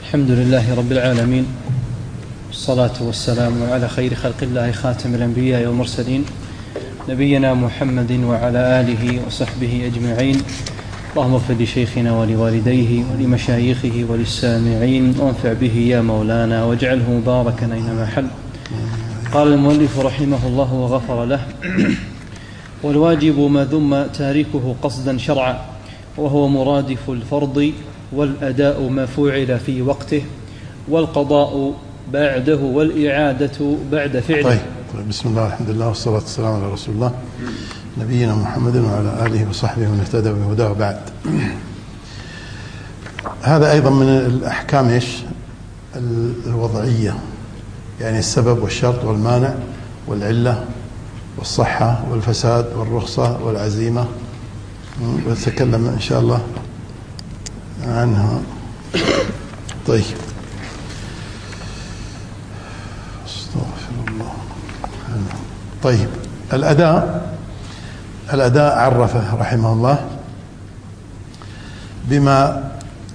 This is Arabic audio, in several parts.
الحمد لله رب العالمين، والصلاة والسلام على خير خلق الله خاتم الأنبياء والمرسلين نبينا محمد وعلى آله وصحبه أجمعين. اللهم اغفر لشيخنا ولوالديه ولمشايخه وللسامعين وانفع به يا مولانا واجعله مباركا أينما حل. قال المؤلف رحمه الله وغفر له: والواجب ما ذم تاركه قصدا شرعا، وهو مرادف الفرض، والأداء ما فعل في وقته، والقضاء بعده، والإعادة بعد فعله. طيب بسم الله الحمد لله والصلاة والسلام على رسول الله نبينا محمد وعلى آله وصحبه ومن اهتدى بهداه. بعد، هذا أيضا من الأحكام الوضعية، يعني السبب والشرط والمانع والعلة والصحة والفساد والرخصة والعزيمة، ونتكلم إن شاء الله عنها. طيب، استغفر الله. طيب، الأداء عرفه رحمه الله بما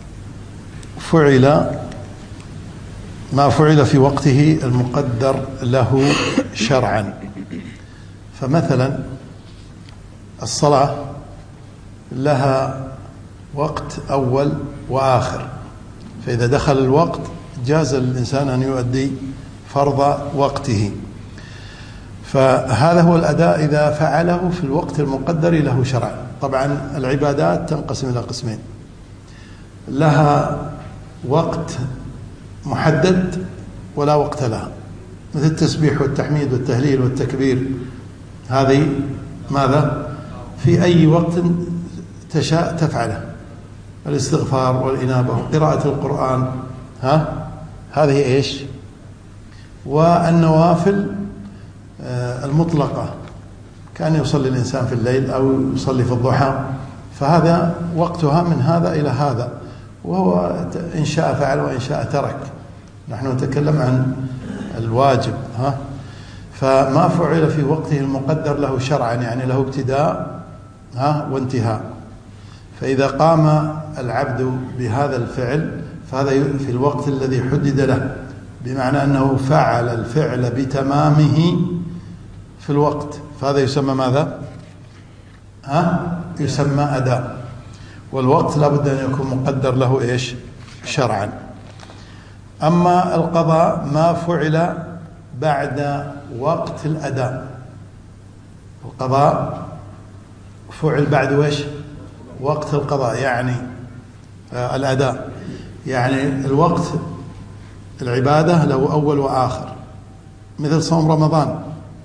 ما فعل في وقته المقدر له شرعا. فمثلا الصلاة لها وقت أول وآخر، فإذا دخل الوقت جاز للإنسان أن يؤدي فرض وقته، فهذا هو الأداء إذا فعله في الوقت المقدر له شرعا. طبعا العبادات تنقسم إلى قسمين: لها وقت محدد ولا وقت لها، مثل التسبيح والتحميد والتهليل والتكبير، هذه ماذا؟ في أي وقت تشاء تفعله. الاستغفار والإنابة وقراءة القرآن، هذه إيش؟ والنوافل المطلقة، كان يصلي الإنسان في الليل أو يصلي في الضحى، فهذا وقتها من هذا إلى هذا، وهو إن شاء فعل وإن شاء ترك. نحن نتكلم عن الواجب. فما فعل في وقته المقدر له شرعا، يعني له ابتداء وانتهاء. فإذا قام العبد بهذا الفعل فهذا في الوقت الذي حدد له، بمعنى أنه فعل الفعل بتمامه في الوقت، فهذا يسمى ماذا؟ يسمى أداء. والوقت لابد أن يكون مقدر له إيش؟ شرعا. أما القضاء ما فعل بعد وقت الأداء، القضاء فعل بعد إيش؟ وقت القضاء، يعني الأداء، يعني الوقت العبادة له أول وآخر، مثل صوم رمضان.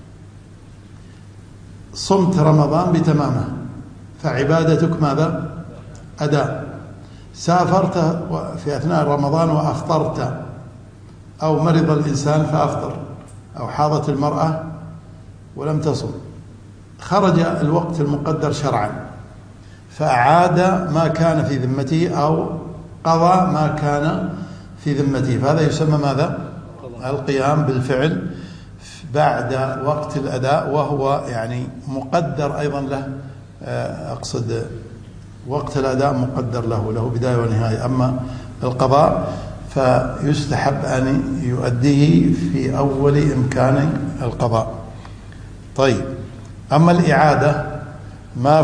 صمت رمضان بتمامه فعبادتك ماذا؟ أداء. سافرت في أثناء رمضان وأفطرت، أو مرض الإنسان فأفطر، أو حاضت المرأة ولم تصم، خرج الوقت المقدر شرعا، فأعاد ما كان في ذمته أو قضى ما كان في ذمته، فهذا يسمى ماذا؟ القيام بالفعل بعد وقت الأداء، وهو يعني مقدر أيضا له، أقصد وقت الأداء مقدر له بداية ونهاية. أما القضاء فيستحب أن يؤديه في أول إمكان القضاء. طيب، أما الإعادة ما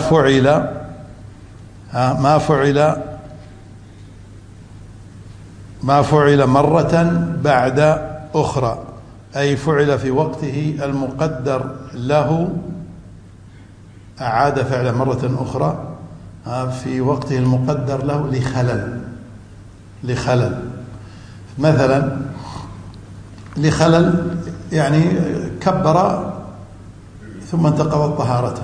فعل مرة بعد أخرى، أي فعل في وقته المقدر له، أعاد فعل مرة أخرى في وقته المقدر له لخلل. مثلا لخلل، يعني كبر ثم انتقضت طهارته،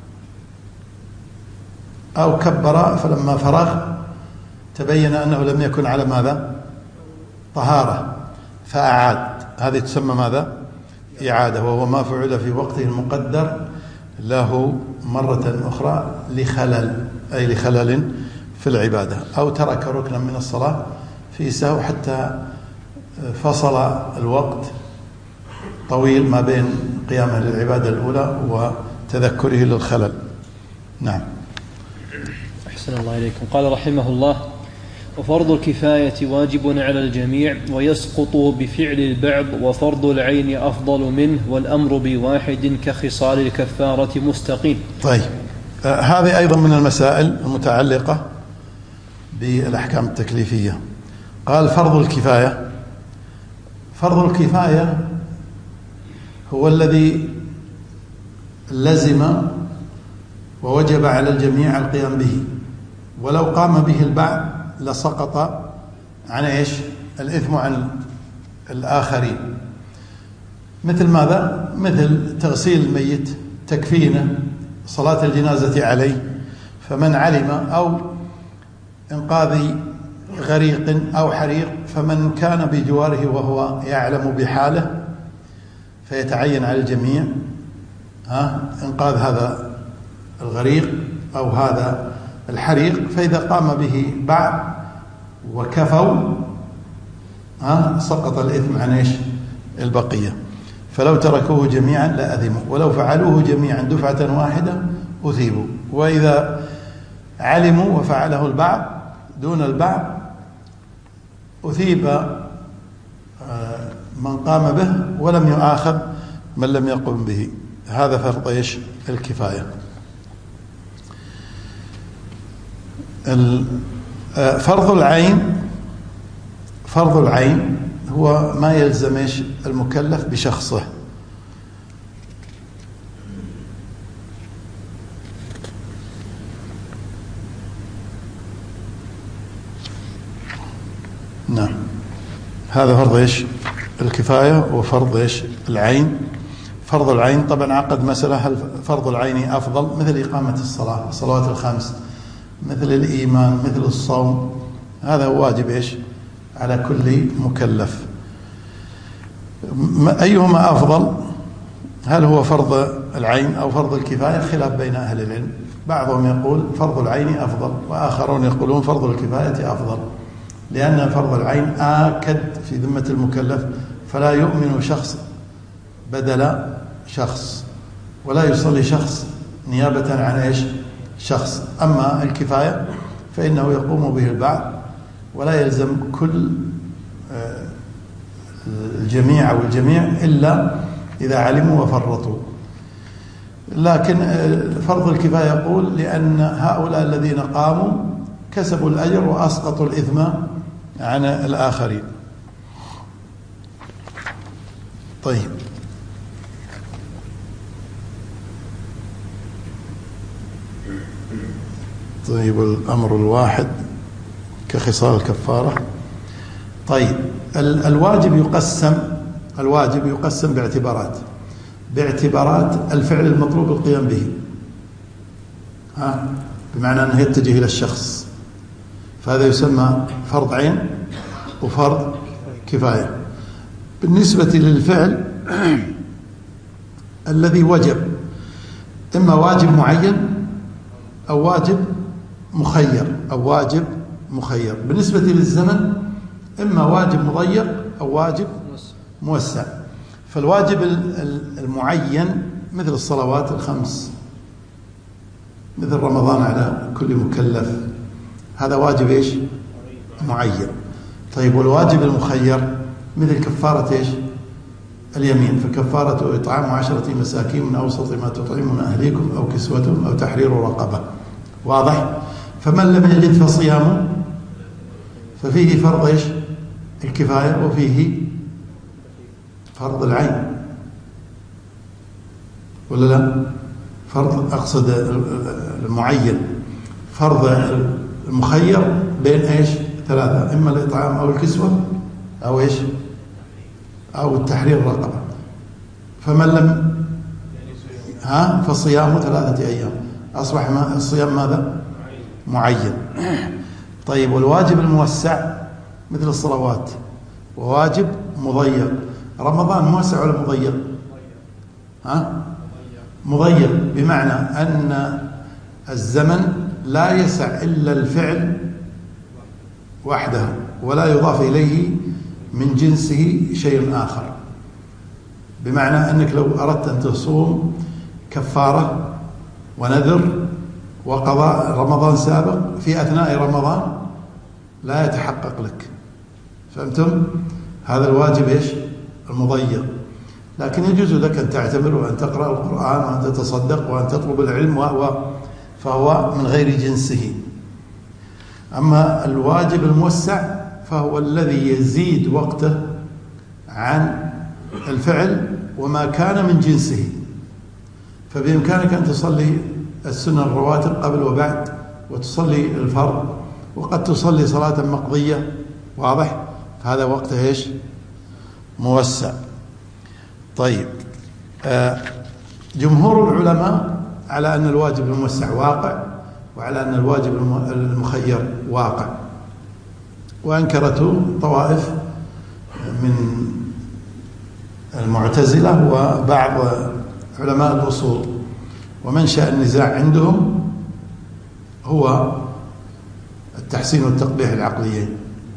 أو كبر فلما فرغ تبين أنه لم يكن على ماذا؟ طهارة، فأعاد، هذه تسمى ماذا؟ إعادة، وهو ما فعل في وقته المقدر له مرة أخرى لخلل، أي لخلل في العبادة، أو ترك ركنا من الصلاة في سهو حتى فصل الوقت طويل ما بين قيامه للعبادة الأولى وتذكره للخلل. نعم. أحسن الله إليكم. قال رحمه الله: وفرض الكفاية واجب على الجميع ويسقط بفعل البعض، وفرض العين أفضل منه، والأمر بواحد كخصال الكفارة مستقيم. طيب، هذه أيضا من المسائل المتعلقة بالأحكام التكليفية. قال فرض الكفاية. فرض الكفاية هو الذي لزم ووجب على الجميع القيام به، ولو قام به البعض لسقط عن ايش؟ الإثم عن الآخرين. مثل ماذا؟ مثل تغسيل الميت، تكفينه، صلاة الجنازة عليه، فمن علم، أو إنقاذ غريق أو حريق، فمن كان بجواره وهو يعلم بحاله فيتعين على الجميع إنقاذ هذا الغريق أو هذا الحريق، فإذا قام به بعض وكفوا سقط الإثم عن إيش؟ البقية. فلو تركوه جميعا لأثموا، ولو فعلوه جميعا دفعة واحدة أثيبوا. وإذا علموا وفعله البعض دون البعض أثيب من قام به ولم يؤاخذ من لم يقم به. هذا فرض إيش؟ الكفاية. فرض العين. فرض العين هو ما يلزم إيش؟ المكلف بشخصه. نعم، هذا فرض إيش؟ الكفاية وفرض إيش؟ العين. فرض العين طبعا عقد مسألة، هل فرض العين أفضل؟ مثل إقامة الصلاة، الصلوات الخمس، مثل الإيمان، مثل الصوم، هذا هو واجب إيش؟ على كل مكلف. أيهما أفضل؟ هل هو فرض العين أو فرض الكفاية؟ خلاف بين أهل العلم، بعضهم يقول فرض العين أفضل، وآخرون يقولون فرض الكفاية أفضل، لأن فرض العين آكد في ذمة المكلف، فلا يؤمن شخص بدل شخص، ولا يصلي شخص نيابة عن إيش؟ شخص. أما الكفاية فإنه يقوم به البعض، ولا يلزم كل الجميع أو الجميع إلا إذا علموا وفرطوا. لكن فرض الكفاية يقول لأن هؤلاء الذين قاموا كسبوا الأجر وأسقطوا الإثم عن الآخرين. طيب، الأمر الواحد كخصال الكفارة. طيب، الواجب يقسم باعتبارات الفعل المطلوب القيام به، بمعنى أنه يتجه إلى الشخص، فهذا يسمى فرض عين وفرض كفاية. بالنسبة للفعل الذي وجب، إما واجب معين أو واجب مخير. بالنسبة للزمن إما واجب مضيق أو واجب موسع. فالواجب المعين مثل الصلوات الخمس، مثل رمضان على كل مكلف، هذا واجب إيش؟ معين. طيب، والواجب المخير مثل كفارة إيش؟ اليمين، فكفارة إطعام 10 مساكين من أوسط ما تطعمون أهليكم أو كسوتهم أو تحرير رقبة. واضح؟ فمن لم يجد فصيامه، ففيه فرض إيش؟ الكفاية، وفيه فرض العين، ولا لا؟ فرض، أقصد المعين. فرض المخير بين إيش؟ 3، إما الإطعام أو الكسوة أو إيش؟ أو التحرير الرقبة. فمن لم فصيامه 3 أيام، أصبح الصيام ماذا؟ معين. طيب، والواجب الموسع مثل الصلوات، وواجب مضيق. رمضان موسع ولا مضيق؟ مضيق، بمعنى أن الزمن لا يسع إلا الفعل وحده، ولا يضاف إليه من جنسه شيء آخر. بمعنى أنك لو أردت أن تصوم كفارة ونذر وقضاء رمضان سابق في أثناء رمضان لا يتحقق لك. فهمتم؟ هذا الواجب إيش؟ المضيق. لكن يجوز لك أن تعتمر وأن تقرأ القرآن وأن تتصدق وأن تطلب العلم فهو من غير جنسه. أما الواجب الموسع فهو الذي يزيد وقته عن الفعل وما كان من جنسه. فبإمكانك أن تصلي السنة الرواتب قبل وبعد، وتصلي الفرض، وقد تصلي صلاة مقضية. واضح؟ فهذا وقته إيش؟ موسع. طيب، جمهور العلماء على أن الواجب الموسع واقع، وعلى أن الواجب المخير واقع، وأنكرته طوائف من المعتزلة وبعض علماء الأصول. ومنشأ النزاع عندهم هو التحسين والتقبيح العقليين.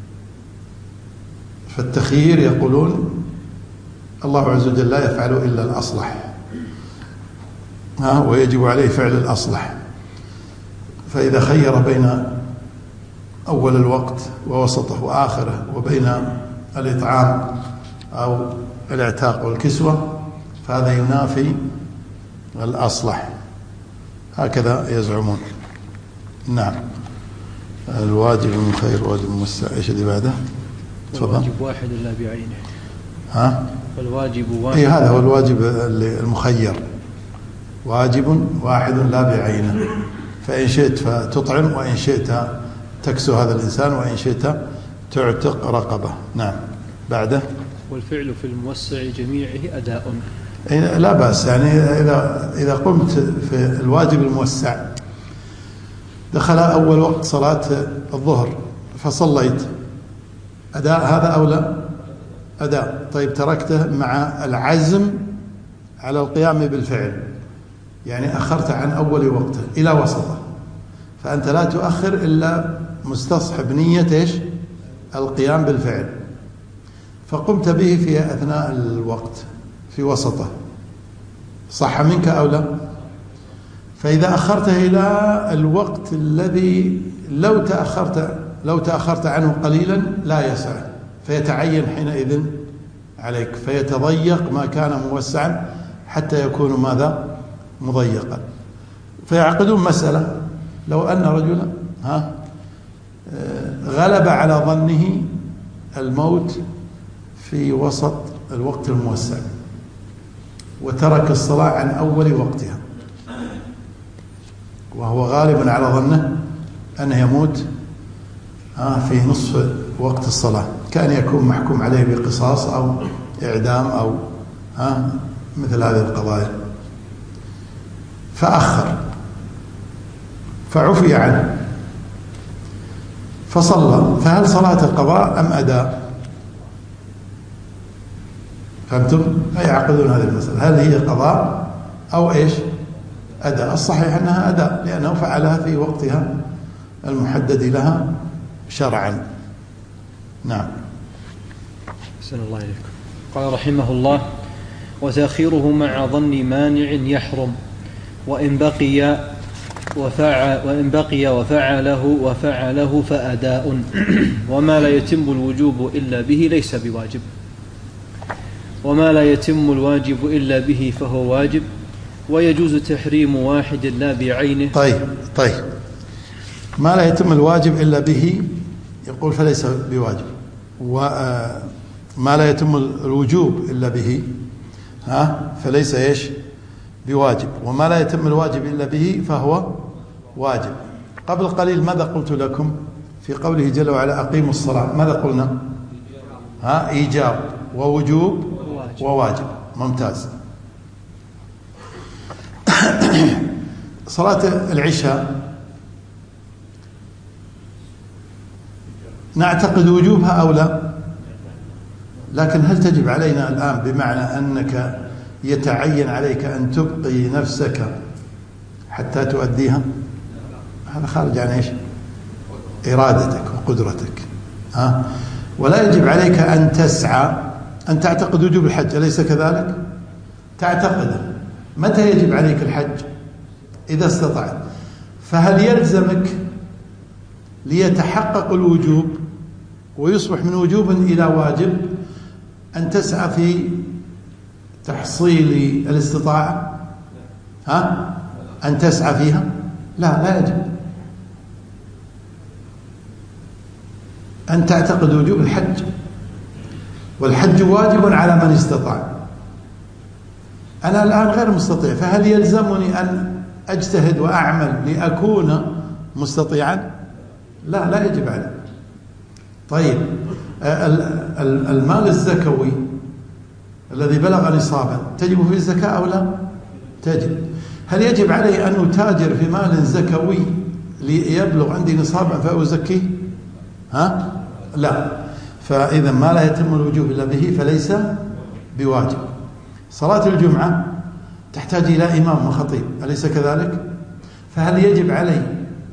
فالتخيير يقولون الله عز وجل لا يفعل إلا الأصلح، ويجب عليه فعل الأصلح. فإذا خير بين أول الوقت ووسطه وآخره، وبين الإطعام أو الإعتاق والكسوة، فهذا ينافي الأصلح. هكذا يزعمون. نعم. الواجب المخير واجب الموسع. ايش اللي بعده؟ الواجب واحد لا بعينه. الواجب واحد. هذا هو الواجب المخير، واجب واحد لا بعينه. فإن شئت فتطعم، وإن شئت تكسو هذا الإنسان، وإن شئت تعتق رقبة. نعم. بعده. والفعل في الموسع جميعه أداء. لا بأس، يعني إذا قمت في الواجب الموسع، دخل أول وقت صلاة الظهر فصليت، أداء هذا أو لا؟ أداء. طيب، تركته مع العزم على القيام بالفعل، يعني أخرت عن أول وقته إلى وسطه، فأنت لا تؤخر إلا مستصحب نية إيش؟ القيام بالفعل. فقمت به في أثناء الوقت في وسطه، صح منك أو لا؟ فإذا أخرته إلى الوقت الذي لو تأخرت عنه قليلا لا يسع، فيتعين حينئذ عليك، فيتضيق ما كان موسعا حتى يكون ماذا؟ مضيقا. فيعقدون مسألة: لو أن رجلا غلب على ظنه الموت في وسط الوقت الموسع، وترك الصلاة عن أول وقتها، وهو غالب على ظنه أنه يموت في نصف وقت الصلاة، كان يكون محكوم عليه بقصاص أو إعدام أو مثل هذه القضايا، فأخر فعفي عنه فصلى، فهل صلاة قضاء أم أداء؟ فهمتم؟ فيعقدون هذه المسألة: هل هي قضاء أو إيش؟ أداء. الصحيح أنها أداء، لأنه فعلها في وقتها المحدد لها شرعا. نعم. أحسن الله إليكم. قال رحمه الله: وتأخيره مع ظن مانع يحرم، وإن بقي وفعله فأداء، وما لا يتم الوجوب إلا به ليس بواجب، وما لا يتم الواجب إلا به فهو واجب، ويجوز تحريم واحد لا بعينه. طيب، ما لا يتم الواجب إلا به يقول فليس بواجب، وما لا يتم الوجوب إلا به فليس إيش؟ بواجب، وما لا يتم الواجب إلا به فهو واجب. قبل قليل ماذا قلت لكم في قوله جل وعلا: أقيموا الصلاة؟ ماذا قلنا؟ إيجاب ووجوب وواجب. ممتاز. صلاة العشاء نعتقد وجوبها أو لا؟ لكن هل تجب علينا الآن بمعنى أنك يتعين عليك أن تبقي نفسك حتى تؤديها؟ هذا خارج عن إيش؟ إرادتك وقدرتك. ولا يجب عليك أن تسعى أن تعتقد وجوب الحج، أليس كذلك؟ تعتقده. متى يجب عليك الحج؟ إذا استطعت. فهل يلزمك ليتحقق الوجوب ويصبح من وجوب إلى واجب أن تسعى في تحصيل الاستطاعة؟ أن تسعى فيها؟ لا يجب. أن تعتقد وجوب الحج، والحج واجب على من استطاع. أنا الآن غير مستطيع، فهل يلزمني أن أجتهد وأعمل لأكون مستطيعا؟ لا يجب علي. طيب المال الزكوي الذي بلغ نصابا تجب فيه الزكاة أو لا؟ تجب. هل يجب علي أن أتاجر في مال زكوي ليبلغ عندي نصابا فأزكيه؟ لا. فإذا ما لا يتم الوجوب إلا به فليس بواجب. صلاة الجمعة تحتاج إلى إمام وخطيب، أليس كذلك؟ فهل يجب علي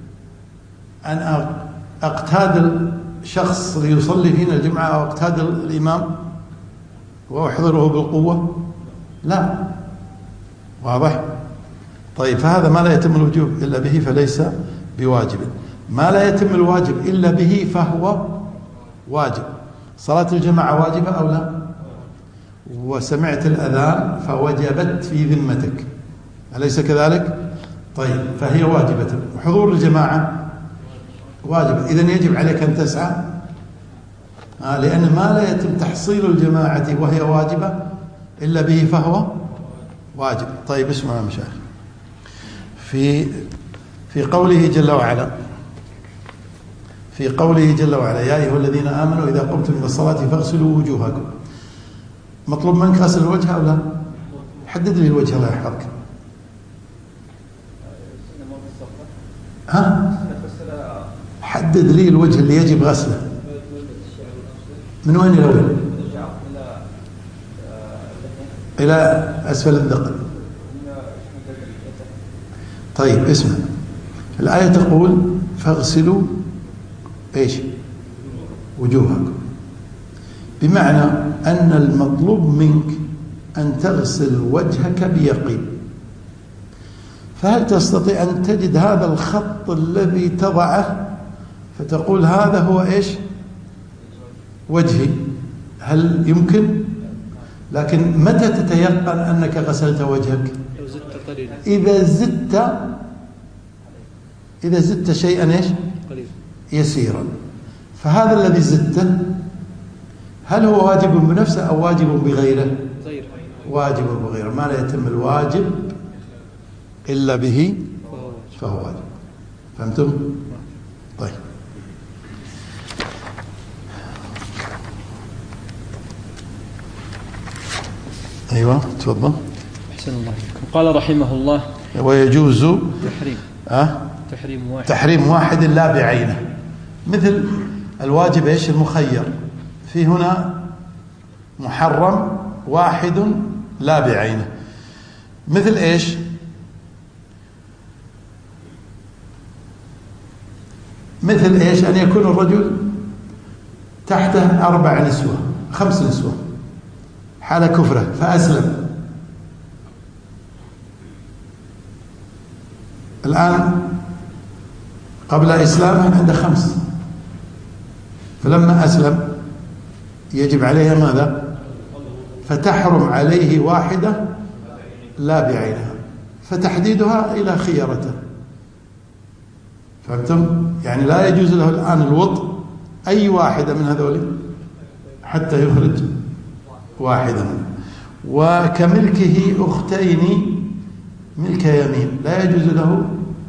أن أقتاد الشخص ليصلي فينا الجمعة أو أقتاد الإمام وأحضره بالقوة؟ لا. واضح؟ طيب، فهذا ما لا يتم الوجوب إلا به فليس بواجب. ما لا يتم الواجب إلا به فهو واجب. صلاة الجماعة واجبة أو لا؟ وسمعت الأذان فوجبت في ذمتك، أليس كذلك؟ طيب، فهي واجبة. حضور الجماعة واجب، إذن يجب عليك أن تسعى، لأن ما لا يتم تحصيل الجماعة وهي واجبة إلا به فهو واجب. طيب، اسمعوا يا مشايخ، في قوله جل وعلا، يا أيها الذين آمنوا إذا قمتم إلى الصلاة فاغسلوا وجوهكم. مطلوب منك غسل الوجه أو لا؟ حدد لي الوجه الله يحفظك. حدد لي الوجه اللي يجب غسله. من وين إلى وين؟ إلى أسفل الذقن. طيب، اسمع، الآية تقول فاغسلوا ايش؟ وجوهكم، بمعنى أن المطلوب منك أن تغسل وجهك بيقين. فهل تستطيع أن تجد هذا الخط الذي تضعه فتقول هذا هو ايش؟ وجهي؟ هل يمكن؟ لكن متى تتيقن أنك غسلت وجهك؟ إذا زدت شيئا ايش؟ يسيرا. فهذا الذي زدته هل هو واجب بنفسه أو واجب بغيره؟ واجب بغيره. ما لا يتم الواجب إلا به فهو واجب. فهمتم؟ طيب، أيوة، تفضل. أحسن الله عليكم. قال رحمه الله: ويجوز تحريم واحد لا بعينه، مثل الواجب ايش؟ المخير. في هنا محرم واحد لا بعينه، مثل ايش؟ أن يكون الرجل تحته 4 نسوة 5 نسوة حال كفره فأسلم. الآن قبل إسلامه عنده 5، فلما أسلم يجب عليها ماذا؟ فتحرم عليه واحدة لا بعينها، فتحديدها إلى خيارته. فهمتم؟ يعني لا يجوز له الآن الوطء أي واحدة من هذول حتى يخرج واحدة منه. وكملكه أختين ملك يمين، لا يجوز له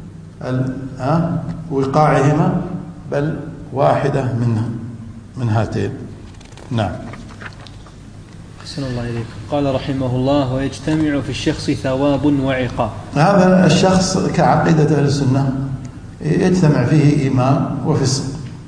وقاعهما، بل واحدة من هاتين. نعم. أحسن الله إليكم. قال رحمه الله: ويجتمع في الشخص ثواب وعقاب. هذا الشخص كعقيدة أهل السنة يجتمع فيه إيمان وفسق،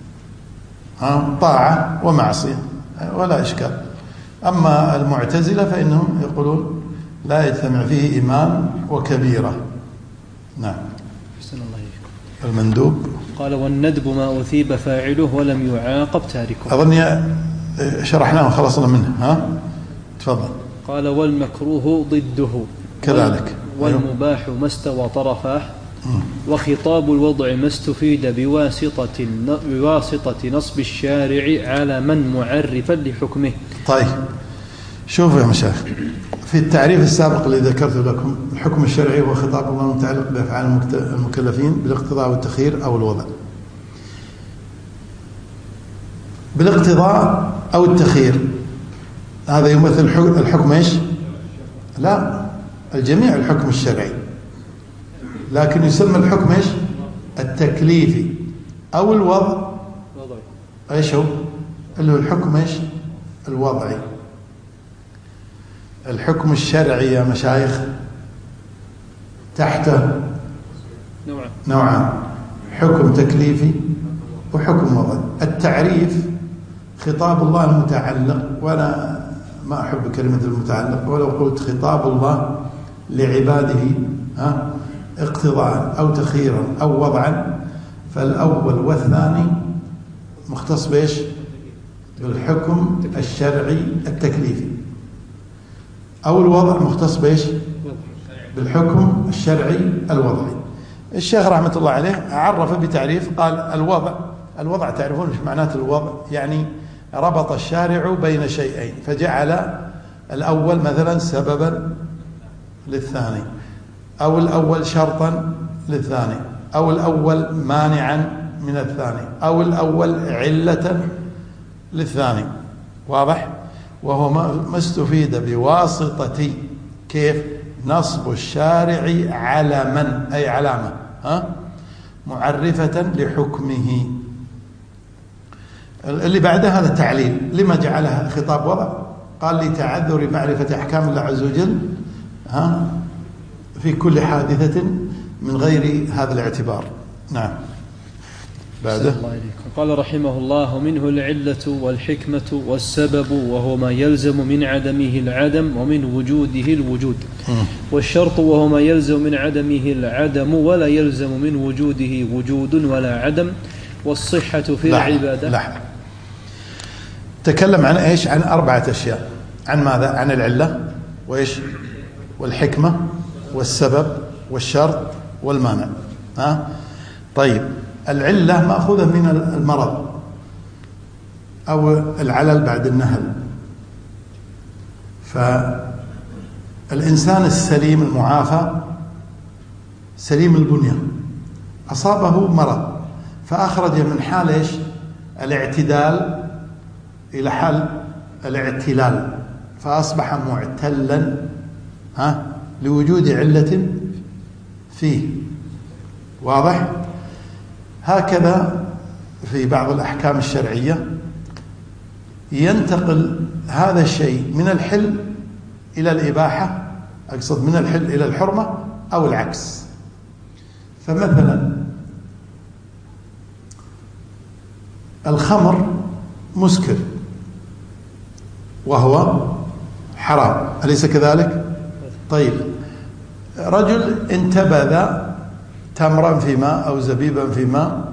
طاعة ومعصية، ولا إشكال. أما المعتزلة فإنهم يقولون لا يجتمع فيه إيمان وكبيرة. نعم. أحسن الله إليكم. المندوب قال: والندب ما أثيب فاعله ولم يعاقب تاركه. أظني شرحناه وخلصنا منه. تفضل. قال: والمكروه ضده كذلك، والمباح ما استوى طرفاه وخطاب الوضع ما استفيد بواسطة نصب الشارع علما معرفا لحكمه. طيب شوفوا يا مشايخ، في التعريف السابق الذي ذكرته لكم، الحكم الشرعي هو خطاب الله المتعلق بأفعال المكلفين بالاقتضاء والتخيير أو الوضع. بالاقتضاء أو التخيير هذا يمثل الحكم إيش؟ لا، الجميع الحكم الشرعي، لكن يسمى الحكم إيش؟ التكليفي أو الوضع. إيش هو؟ اللي هو الحكم إيش؟ الوضعي. الحكم الشرعي يا مشايخ تحته نوعان، حكم تكليفي وحكم وضعي. التعريف خطاب الله المتعلق، وأنا ما أحب كلمة المتعلق، ولو قلت خطاب الله لعباده اقتضاء أو تخييرا أو وضعا، فالأول والثاني مختص بإيش؟ بالحكم الشرعي التكليفي، أو الوضع مختص بإيش؟ بالحكم الشرعي الوضعي. الشيخ رحمة الله عليه عرف بتعريف، قال الوضع تعرفون ايش معناته الوضع؟ يعني ربط الشارع بين شيئين فجعل الأول مثلا سببا للثاني، أو الأول شرطا للثاني، أو الأول مانعا من الثاني، أو الأول علة للثاني. واضح؟ وهو ما استفيد بواسطة كيف؟ نصب الشارع علما، أي علامة معرفة لحكمه. اللي بعده هذا تعليل، لما جعلها خطاب وضع؟ قال لتعذر معرفة أحكام الله عز وجل في كل حادثة من غير هذا الاعتبار. نعم. بعده قال رحمه الله: منه العلة والحكمة والسبب، وهو ما يلزم من عدمه العدم ومن وجوده الوجود، والشرط وهو ما يلزم من عدمه العدم ولا يلزم من وجوده وجود ولا عدم، والصحة في العبادة. لحظة، تكلم عن إيش؟ عن 4 أشياء. عن ماذا؟ عن العلة وإيش؟ والحكمة والسبب والشرط والمانع. طيب، العلة مأخوذة من المرض أو العلل بعد النهل. فالإنسان السليم المعافى سليم البنية أصابه مرض، فأخرج من حال إيش؟ الاعتدال إلى حال الاعتلال، فأصبح معتلا لوجود علة فيه. واضح؟ هكذا في بعض الأحكام الشرعية ينتقل هذا الشيء من الحل إلى الإباحة، أقصد من الحل إلى الحرمة أو العكس. فمثلا الخمر مسكر وهو حرام، أليس كذلك؟ طيب، رجل انتبذ تمرا في ماء أو زبيبا في ماء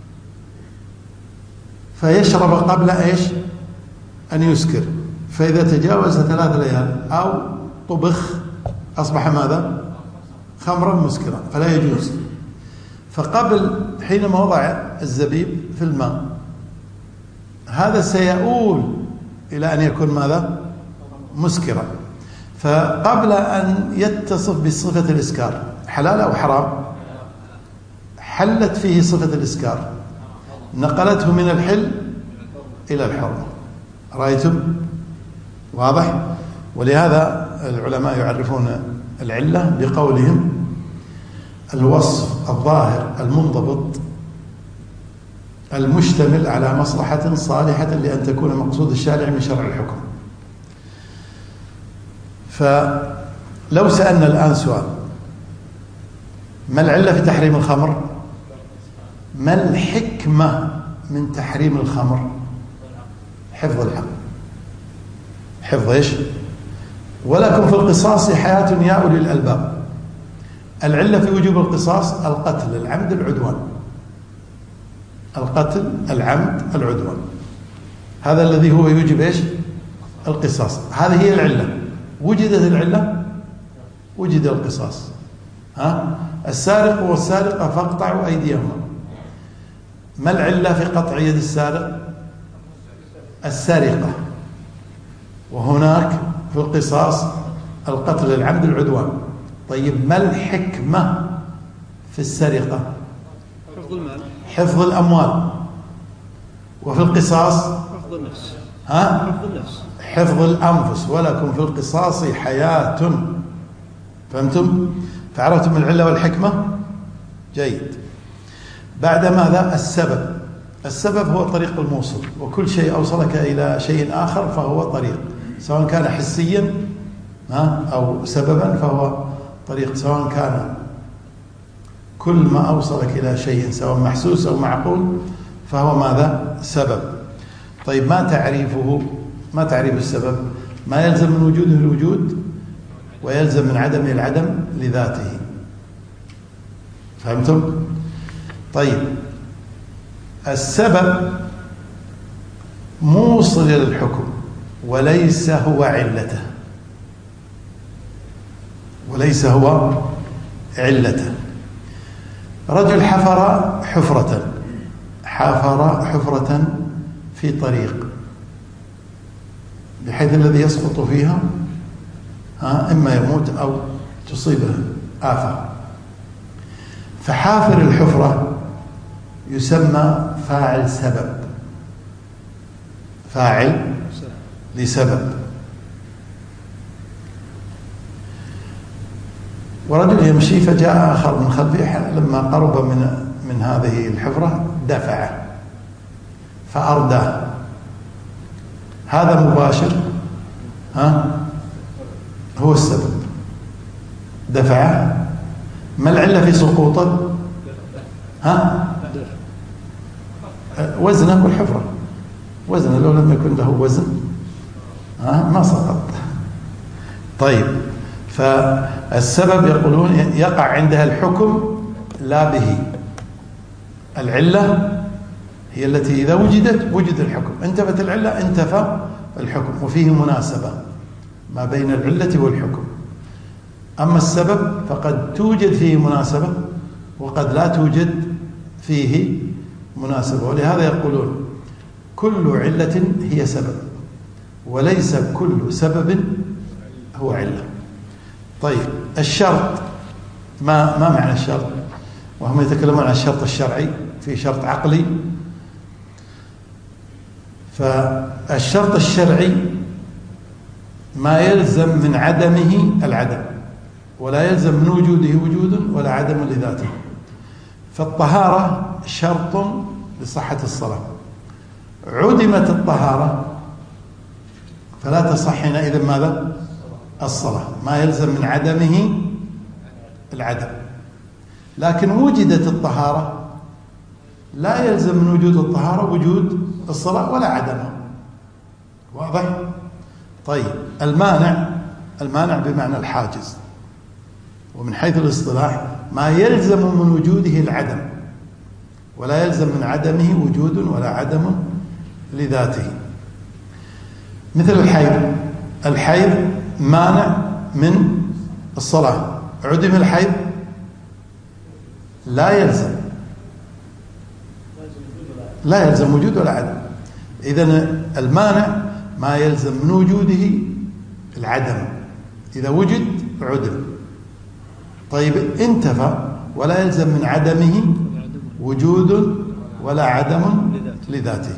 فيشرب قبل إيش؟ أن يسكر، فإذا تجاوز 3 ليال أو طبخ أصبح ماذا؟ خمرا مسكرا، فلا يجوز. فقبل حينما وضع الزبيب في الماء هذا سيؤول إلى أن يكون ماذا؟ مسكرا. فقبل أن يتصف بصفة الإسكار، حلال أو حرام؟ حلت فيه صفة الإسكار، نقلته من الحل إلى الحرمة. رأيتم؟ واضح؟ ولهذا العلماء يعرفون العلة بقولهم: الوصف الظاهر المنضبط المشتمل على مصلحة صالحة لأن تكون مقصود الشارع من شرع الحكم. فلو سألنا الآن سؤال: ما العلة في تحريم الخمر؟ ما الحكمة من تحريم الخمر؟ حفظ الحق. حفظ إيش؟ ولكم في القصاص حياة يا أولي الألباب. العلة في وجوب القصاص القتل العمد العدوان. القتل العمد العدوان، هذا الذي هو يوجب إيش؟ القصاص. هذه هي العلة. وجدت العلة وجد القصاص. السارق والسارقة فاقطعوا أيديهما. ما العلة في قطع يد السارق؟ السرقة. وهناك في القصاص القتل العمد العدوان. طيب ما الحكمة في السرقة؟ حفظ المال، حفظ الأموال. وفي القصاص حفظ النفس. حفظ النفس، حفظ الأنفس. ولكم في القصاص حياة. فهمتم؟ فعرفتم العلة والحكمة؟ جيد. بعد ماذا؟ السبب. السبب هو طريق الموصل، وكل شيء أوصلك إلى شيء آخر فهو طريق، سواء كان حسيا أو سببا فهو طريق، سواء كان كل ما أوصلك إلى شيء سواء محسوس أو معقول فهو ماذا؟ سبب. طيب ما تعريفه؟ ما تعريف السبب؟ ما يلزم من وجوده الوجود، ويلزم من عدمه العدم لذاته. فهمتم؟ طيب السبب موصل إلى الحكم وليس هو علته، وليس هو علته. رجل حفر حفرة في طريق، بحيث الذي يسقط فيها إما يموت أو تصيبه آفة. فحافر الحفرة يسمى فاعل سبب، فاعل لسبب. ورجل يمشي فجاء آخر من خلفه، لما قرب من هذه الحفرة دفعه فأرداه. هذا مباشر، هو السبب، دفعه. ما العلة في سقوطه؟ وزنه والحفرة. وزنه لو لم يكن له وزن ما سقط. طيب فالسبب يقولون يقع عندها الحكم لا به. العلة هي التي إذا وجدت وجد الحكم، انتفت العلة انتفى الحكم، وفيه مناسبة ما بين العلة والحكم. أما السبب فقد توجد فيه مناسبة وقد لا توجد فيه مناسبة. ولهذا يقولون كل علة هي سبب، وليس كل سبب هو علة. طيب الشرط، ما معنى الشرط؟ وهم يتكلمون عن الشرط الشرعي، في شرط عقلي. فالشرط الشرعي ما يلزم من عدمه العدم، ولا يلزم من وجوده وجود ولا عدم لذاته. فالطهارة شرط لصحة الصلاة، عدمت الطهارة فلا تصح حينئذ ماذا؟ الصلاة. ما يلزم من عدمه العدم. لكن وجدت الطهارة لا يلزم من وجود الطهارة وجود الصلاة ولا عدمها. واضح؟ طيب المانع بمعنى الحاجز، ومن حيث الاصطلاح ما يلزم من وجوده العدم ولا يلزم من عدمه وجود ولا عدم لذاته. مثل الحيض مانع من الصلاة، عدم الحيض لا يلزم وجود ولا عدم. إذن المانع ما يلزم من وجوده العدم، إذا وجد عدم. طيب انتفى ولا يلزم من عدمه وجود ولا عدم لذاته.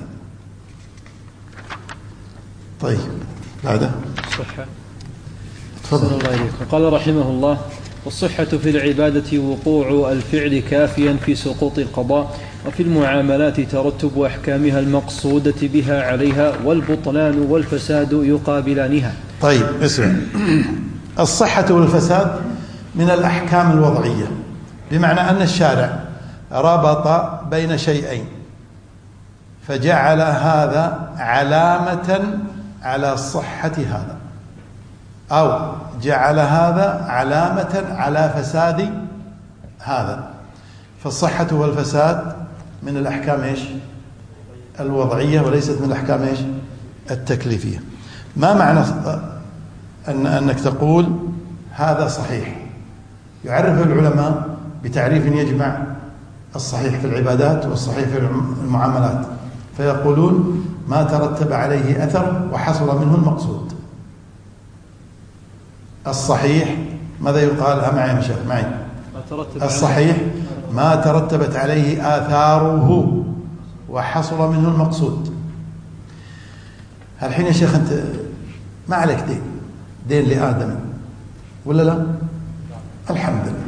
طيب بعده الصحة. تفضل. الله إليكم. قال رحمه الله: والصحة في العبادة وقوع الفعل كافيا في سقوط القضاء، وفي المعاملات ترتب أحكامها المقصودة بها عليها، والبطلان والفساد يقابلانها. طيب اسمع، الصحة والفساد من الأحكام الوضعية، بمعنى أن الشارع ربط بين شيئين فجعل هذا علامة على صحة هذا، أو جعل هذا علامة على فساد هذا. فالصحة والفساد من الأحكام إيش؟ الوضعية، وليست من الأحكام إيش؟ التكليفية. ما معنى أنك تقول هذا صحيح؟ يعرف العلماء بتعريف يجمع الصحيح في العبادات والصحيح في المعاملات، فيقولون ما ترتب عليه أثر وحصل منه المقصود. الصحيح ماذا يقال؟ معي يا شيخ معي. الصحيح ما ترتبت عليه آثاره وحصل منه المقصود. الحين يا شيخ أنت ما عليك دين لآدم ولا لا؟ الحمد لله.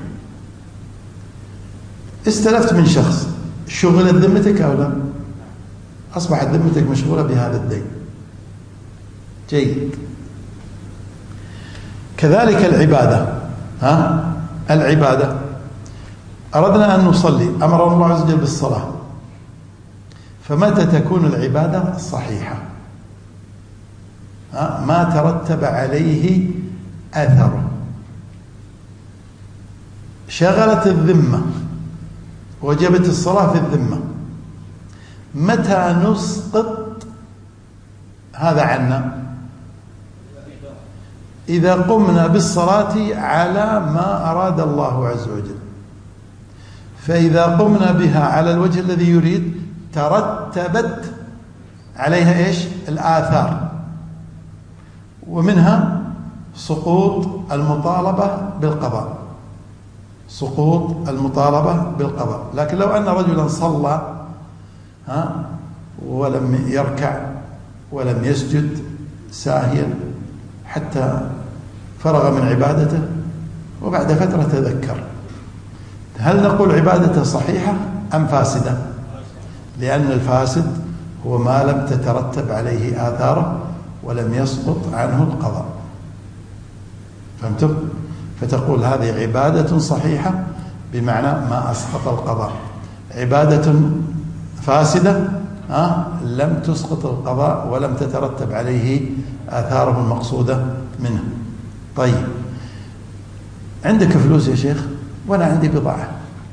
استلفت من شخص، شغلت ذمتك أو لا؟ أصبحت ذمتك مشغولة بهذا الدين. جيد. كذلك العبادة، العبادة أردنا أن نصلي، أمر الله عز وجل بالصلاة، فمتى تكون العبادة صحيحة؟ ما ترتب عليه أثر، شغلت الذمة، وجبت الصلاة في الذمة، متى نسقط هذا عنا؟ إذا قمنا بالصلاة على ما أراد الله عز وجل، فإذا قمنا بها على الوجه الذي يريد ترتبت عليها إيش؟ الآثار، ومنها سقوط المطالبة بالقضاء، سقوط المطالبة بالقضاء. لكن لو أن رجلا صلى ولم يركع ولم يسجد ساهيا حتى فرغ من عبادته وبعد فترة تذكر، هل نقول عبادته صحيحة أم فاسدة؟ لأن الفاسد هو ما لم تترتب عليه آثاره ولم يسقط عنه القضاء. فهمتم؟ فتقول هذه عبادة صحيحة بمعنى ما أسقط القضاء. عبادة فاسدة لم تسقط القضاء ولم تترتب عليه آثاره المقصودة منه. طيب، عندك فلوس يا شيخ وأنا عندي بضاعة،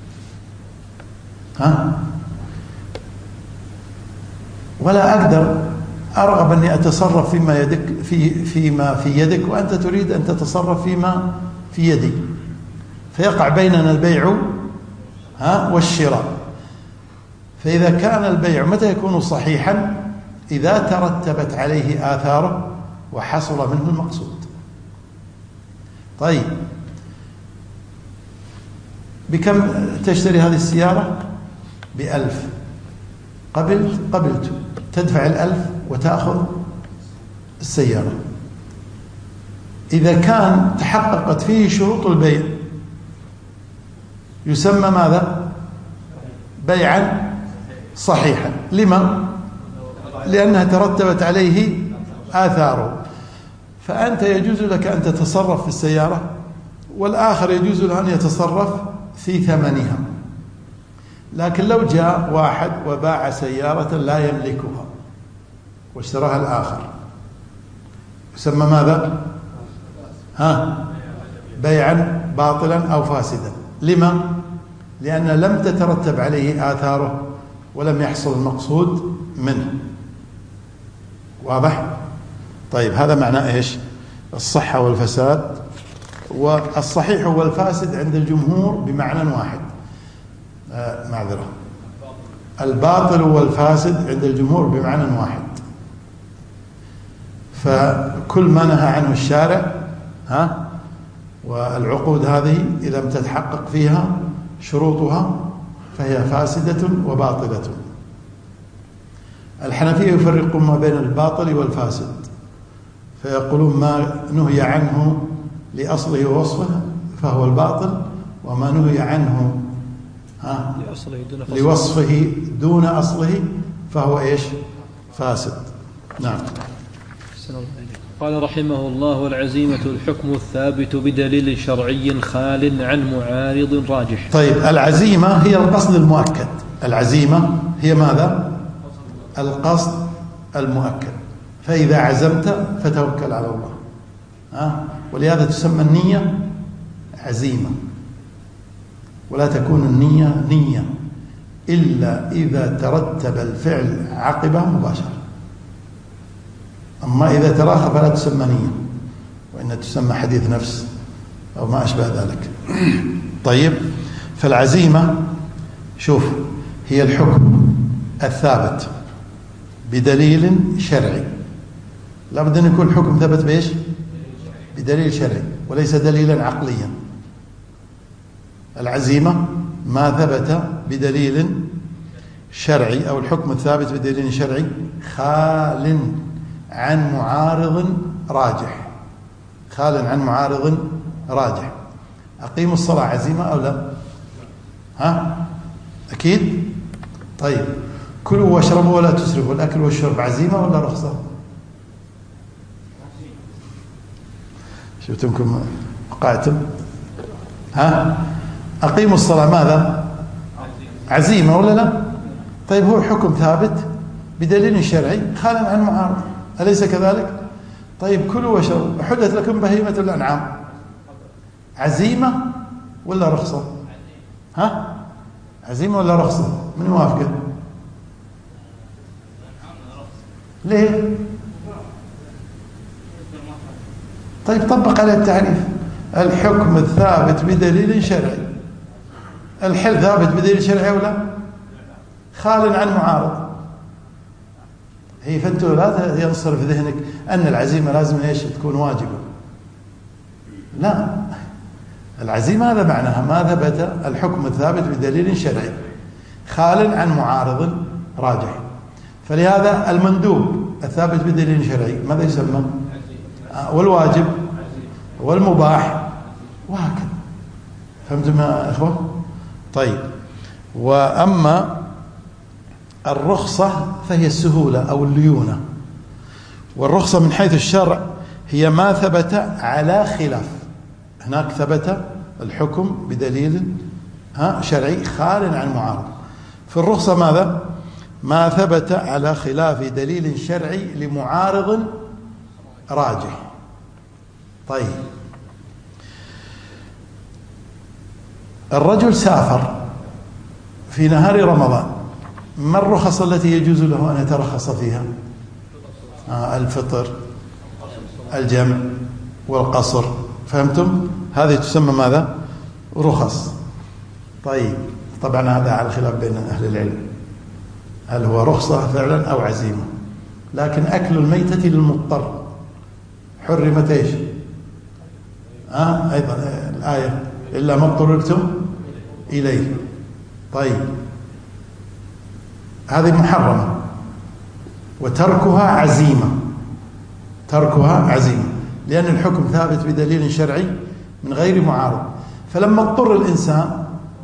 ولا أقدر، أرغب أني أتصرف فيما في يدك وأنت تريد أن تتصرف فيما في يدي، فيقع بيننا البيع والشراء. فإذا كان البيع متى يكون صحيحا؟ إذا ترتبت عليه آثاره وحصل منه المقصود. طيب، بكم تشتري هذه السيارة؟ ب1000. قبلت تدفع 1000 وتأخذ السيارة. إذا كان تحققت فيه شروط البيع يسمى ماذا؟ بيعا صحيحا. لما؟ لأنها ترتبت عليه آثاره. فأنت يجوز لك أن تتصرف في السيارة، والآخر يجوز له أن يتصرف في ثمنها. لكن لو جاء واحد وباع سيارة لا يملكها واشتراها الآخر يسمى ماذا؟ بيعا باطلا أو فاسدا. لما؟ لأن لم تترتب عليه آثاره ولم يحصل المقصود منه. واضح؟ طيب، هذا معنى إيش؟ الصحة والفساد. والصحيح والفاسد عند الجمهور بمعنى واحد، معذرة، الباطل والفاسد عند الجمهور بمعنى واحد. فكل ما نهى عنه الشارع والعقود هذه إذا لم تتحقق فيها شروطها فهي فاسدة وباطلة. الحنفية يفرقون ما بين الباطل والفاسد، فيقولون ما نهي عنه لأصله ووصفه فهو الباطل، وما نهي عنه لوصفه دون أصله فهو إيش؟ فاسد. نعم. قال رحمه الله: والعزيمة الحكم الثابت بدليل شرعي خال عن معارض راجح. طيب، العزيمة هي القصد المؤكد. العزيمة هي ماذا؟ القصد المؤكد. فإذا عزمت فتوكل على الله. ولهذا تسمى النية عزيمة، ولا تكون النية نية إلا إذا ترتب الفعل عقبه مباشرة. أما إذا تراخى فلا تسمى نية، وإنها تسمى حديث نفس أو ما أشبه ذلك. طيب، فالعزيمة شوف هي الحكم الثابت بدليل شرعي. لابد أن يكون الحكم ثبت بإيش؟ بدليل شرعي وليس دليلا عقليا. العزيمة ما ثبت بدليل شرعي أو الحكم الثابت بدليل شرعي خال عن معارض راجح. خال عن معارض راجح. أقيموا الصلاة عزيمة أو لا؟ ها؟ أكيد؟ طيب كلوا واشربوا ولا تسرفوا، الأكل والشرب عزيمة ولا رخصة؟ شفتمكم وقعتم؟ ها؟ أقيموا الصلاة ماذا؟ عزيمة ولا لا؟ طيب هو حكم ثابت بدليل شرعي خالا عن معارض، أليس كذلك؟ طيب كلوا واشربوا، حلت لكم بهيمة الأنعام، عزيمة ولا رخصة؟ ها؟ عزيمة ولا رخصة؟ من يوافقه؟ ليه؟ طيب طبق عليه التعريف. الحكم الثابت بدليل شرعي، الحل ثابت بدليل شرعي ولا خال عن معارض. هي فانتوا لا ينصرف ذهنك أن العزيمة لازم ايش تكون واجبة، لا، العزيمة هذا معناها ما ثبت الحكم الثابت بدليل شرعي خال عن معارض راجح. فلهذا المندوب الثابت بدليل شرعي ماذا يسمى؟ والواجب والمباح وهكذا. فهمتم يا إخوة؟ طيب وأما الرخصة فهي السهولة أو الليونة. والرخصة من حيث الشرع هي ما ثبت على خلاف. هناك ثبت الحكم بدليل شرعي خال عن معارض. في الرخصة ماذا؟ ما ثبت على خلاف دليل شرعي لمعارض راجح. طيب الرجل سافر في نهار رمضان، ما الرخص التي يجوز له أن يترخص فيها؟ الفطر، الجمع، والقصر. فهمتم؟ هذه تسمى ماذا؟ رخص. طيب طبعا هذا على الخلاف بين أهل العلم، هل هو رخصة فعلا أو عزيمة؟ لكن أكل الميتة للمضطر حرمت ايش؟ أيضا الآية إلا ما اضطررتم إليه. طيب هذه محرمة وتركها عزيمة، تركها عزيمة لأن الحكم ثابت بدليل شرعي من غير معارض. فلما اضطر الإنسان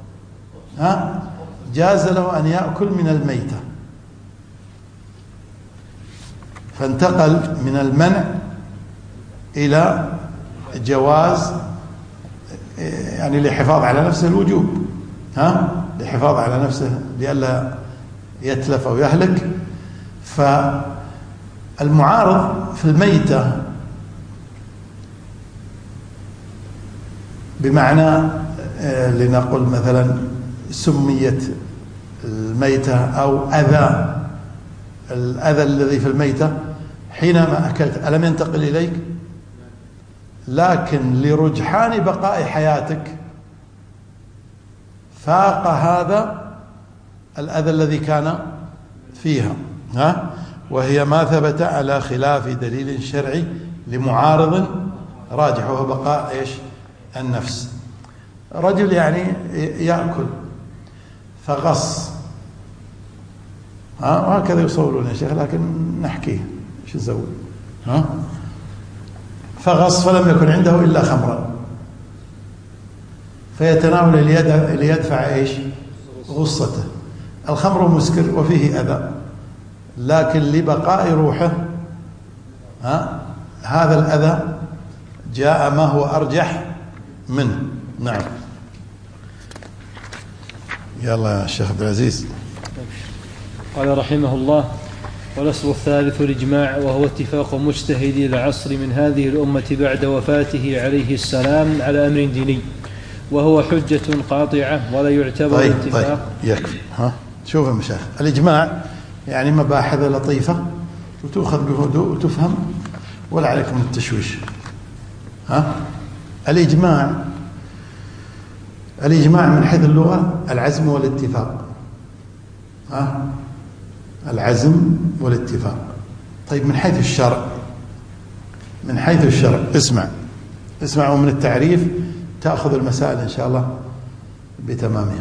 جاز له أن يأكل من الميتة، فانتقل من المنع إلى جواز، يعني للحفاظ على نفسه الوجوب، للحفاظ على نفسه لئلا يتلف أو يهلك. فالمعارض في الميتة بمعنى لنقل مثلا سميت الميتة أو الأذى الذي في الميتة حينما أكلت ألم ينتقل إليك؟ لكن لرجحان بقاء حياتك فاق هذا الأذى الذي كان فيها، وهي ما ثبت على خلاف دليل شرعي لمعارض راجح وهو بقاء ايش؟ النفس. رجل يعني يأكل فغص، وهكذا يصورون يا شيخ، لكن نحكيه ايش نسوي؟ فغص فلم يكن عنده إلا خمرا، فيتناول ليدفع ايش؟ غصته. الخمر مسكر وفيه أذى، لكن لبقاء روحه هذا الأذى جاء ما هو أرجح منه. نعم. يلا يا شيخ عبد العزيز. قال رحمه الله: والأصل الثالث الإجماع، وهو اتفاق مجتهدي العصر من هذه الأمة بعد وفاته عليه السلام على أمر ديني، وهو حجة قاطعة ولا يعتبر اتفاق. طيب يكفي. شوف يا مشايخ، الإجماع يعني مباحث لطيفة وتؤخذ بهدوء وتفهم ولا عليك من التشويش. الإجماع الإجماع من حيث اللغة العزم والاتفاق. العزم والاتفاق. طيب من حيث الشرع، من حيث الشرع اسمعوا من التعريف تأخذ المسائل إن شاء الله بتمامها.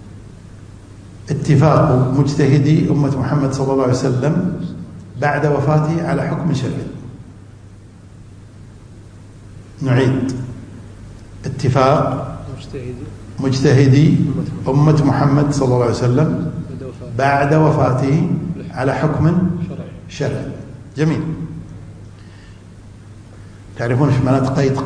اتفاق مجتهدي أمة محمد صلى الله عليه وسلم بعد وفاته على حكم شرعي. نعيد: اتفاق مجتهدي أمة محمد صلى الله عليه وسلم بعد وفاته على حكم شرعي. جميل. تعرفون ايش معنات قيد؟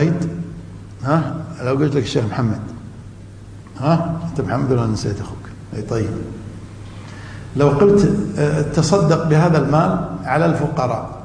لو قلت لك الشيخ محمد، انت محمد ولا نسيت اخوك؟ اي طيب. لو قلت تصدق بهذا المال على الفقراء،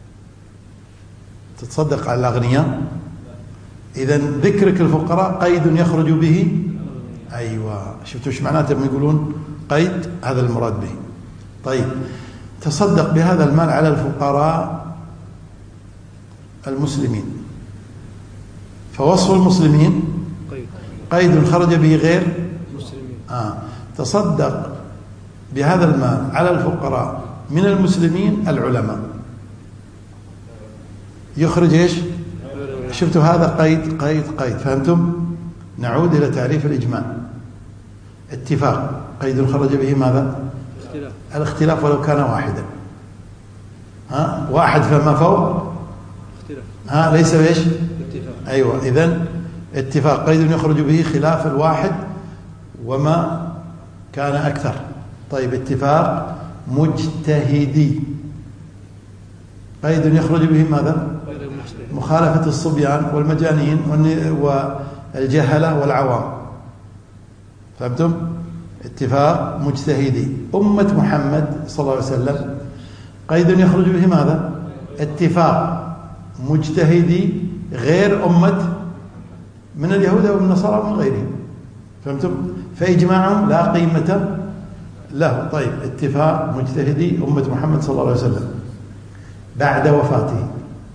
تتصدق على الاغنياء، اذا ذكرك الفقراء قيد يخرج به. ايوه، شفتوا ايش معناته لما يقولون قيد؟ هذا المراد به. طيب، تصدق بهذا المال على الفقراء المسلمين، فوصف المسلمين قيد خرج به غير مسلمين. تصدق بهذا المال على الفقراء من المسلمين العلماء، يخرج ايش؟ شفتوا هذا قيد قيد قيد. فهمتم؟ نعود إلى تعريف الإجماع. اتفاق قيد خرج به ماذا؟ الاختلاف ولو كان واحدا. واحد فما فوق ليس بإيش؟ أيوة. إذن اتفاق قيد يخرج به خلاف الواحد وما كان أكثر. طيب، اتفاق مجتهدي قيد يخرج به ماذا؟ مخالفة الصبيان والمجانين والجهلة والعوام. فهمتم؟ اتفاق مجتهدي أمة محمد صلى الله عليه وسلم قيد يخرج به ماذا؟ اتفاق مجتهدي غير أمة من اليهود والنصارى ومن غيرهم. فهمتم؟ فإجماعهم لا قيمة له. طيب، اتفاق مجتهدي أمة محمد صلى الله عليه وسلم بعد وفاته.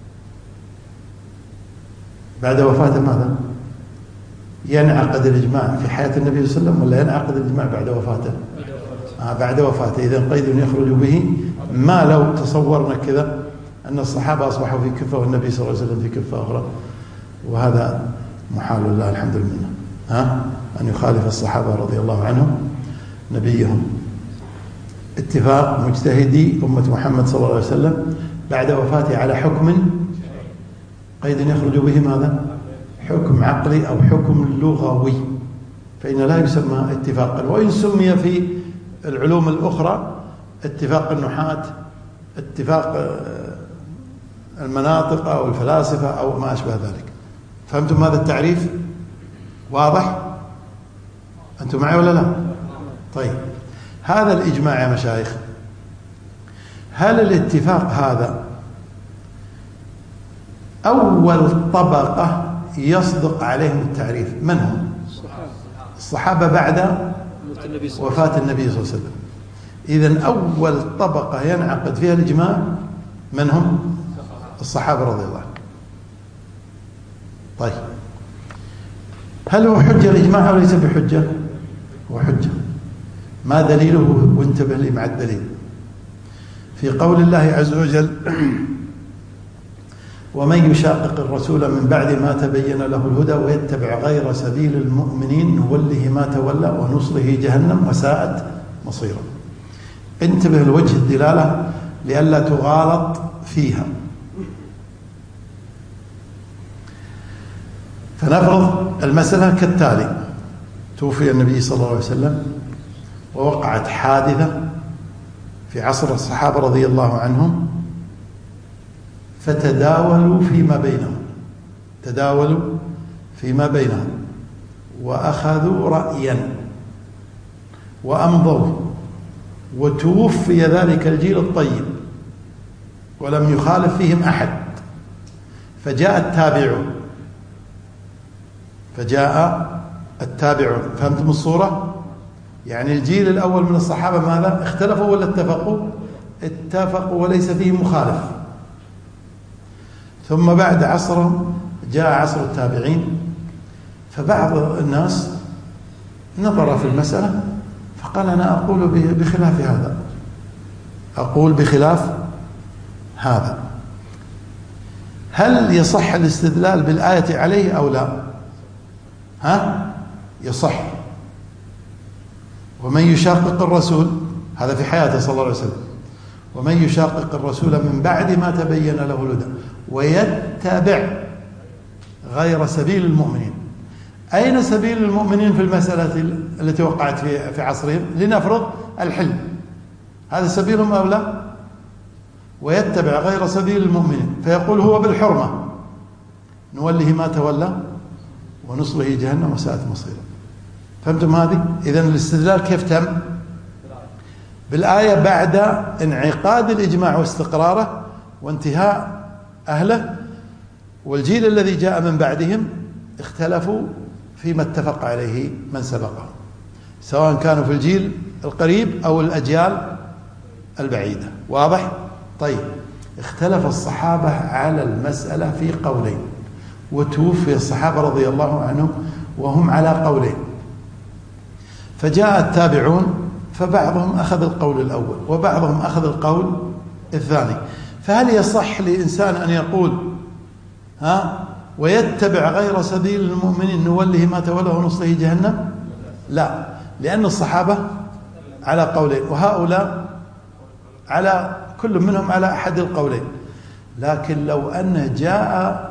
بعد وفاته ماذا؟ ينعقد الإجماع في حياة النبي صلى الله عليه وسلم ولا ينعقد الإجماع بعد وفاته؟ بعد وفاته. إذن قيد يخرج به ما لو تصورنا كذا أن الصحابة أصبحوا في كفة والنبي صلى الله عليه وسلم في كفة أخرى، وهذا محال الله الحمد لله أن يخالف الصحابة رضي الله عنهم نبيهم. اتفاق مجتهدي أمة محمد صلى الله عليه وسلم بعد وفاته على حكم قيد يخرج به ماذا؟ حكم عقلي أو حكم لغوي، فإن لا يسمى اتفاقا. وإن سمي في العلوم الأخرى اتفاق النحاة، اتفاق المناطق أو الفلاسفة أو ما أشبه ذلك. فهمتم هذا التعريف؟ واضح؟ أنتم معي ولا لا؟ طيب، هذا الإجماع يا مشايخ، هل الاتفاق هذا أول طبقة يصدق عليهم التعريف من هم؟ الصحابة بعد وفاة النبي صلى الله عليه وسلم. إذن أول طبقة ينعقد فيها الإجماع من هم؟ الصحابة رضي الله عنهم. طيب، هل هو حجة الإجماع أو ليس بحجة؟ هو حجة. ما دليله؟ وانتبه لي مع الدليل. في قول الله عز وجل: ومن يشاقق الرسول من بعد ما تبين له الهدى ويتبع غير سبيل المؤمنين نوله ما تولى ونصله جهنم وساءت مصيرا. انتبه لوجه الدلالة لئلا تغالط فيها. فنفرض المسألة كالتالي: توفي النبي صلى الله عليه وسلم ووقعت حادثة في عصر الصحابة رضي الله عنهم، فتداولوا فيما بينهم وأخذوا رأيا وأمضوا، وتوفي ذلك الجيل الطيب ولم يخالف فيهم أحد، فجاء التابعون. فهمتم الصورة؟ يعني الجيل الأول من الصحابة ماذا؟ اختلفوا ولا اتفقوا؟ اتفقوا وليس فيهم مخالف. ثم بعد عصرهم جاء عصر التابعين، فبعض الناس نظر في المسألة فقال أنا أقول بخلاف هذا، أقول بخلاف هذا. هل يصح الاستدلال بالآية عليه أو لا؟ يصح. ومن يشاقق الرسول، هذا في حياته صلى الله عليه وسلم، ومن يشاقق الرسول من بعد ما تبين له الهدى ويتبع غير سبيل المؤمنين. أين سبيل المؤمنين في المسألة التي وقعت في عصرهم؟ لنفرض الحل، هذا سبيلهم أو لا؟ ويتبع غير سبيل المؤمنين فيقول هو بالحرمة، نوله ما تولى ونصله جهنم وساءت مصيره. فهمتم هذه؟ إذن الاستدلال كيف تم؟ بالآية بعد انعقاد الإجماع واستقراره وانتهاء أهله، والجيل الذي جاء من بعدهم اختلفوا فيما اتفق عليه من سبقهم، سواء كانوا في الجيل القريب أو الأجيال البعيدة. واضح؟ طيب، اختلف الصحابة على المسألة في قولين، وتوفي الصحابة رضي الله عنهم وهم على قولين، فجاء التابعون فبعضهم أخذ القول الأول وبعضهم أخذ القول الثاني. فهل يصح لإنسان أن يقول ويتبع غير سبيل المؤمنين نوله ما تولى ونصله جهنم؟ لا، لأن الصحابة على قولين وهؤلاء على كل منهم على أحد القولين. لكن لو أنه جاء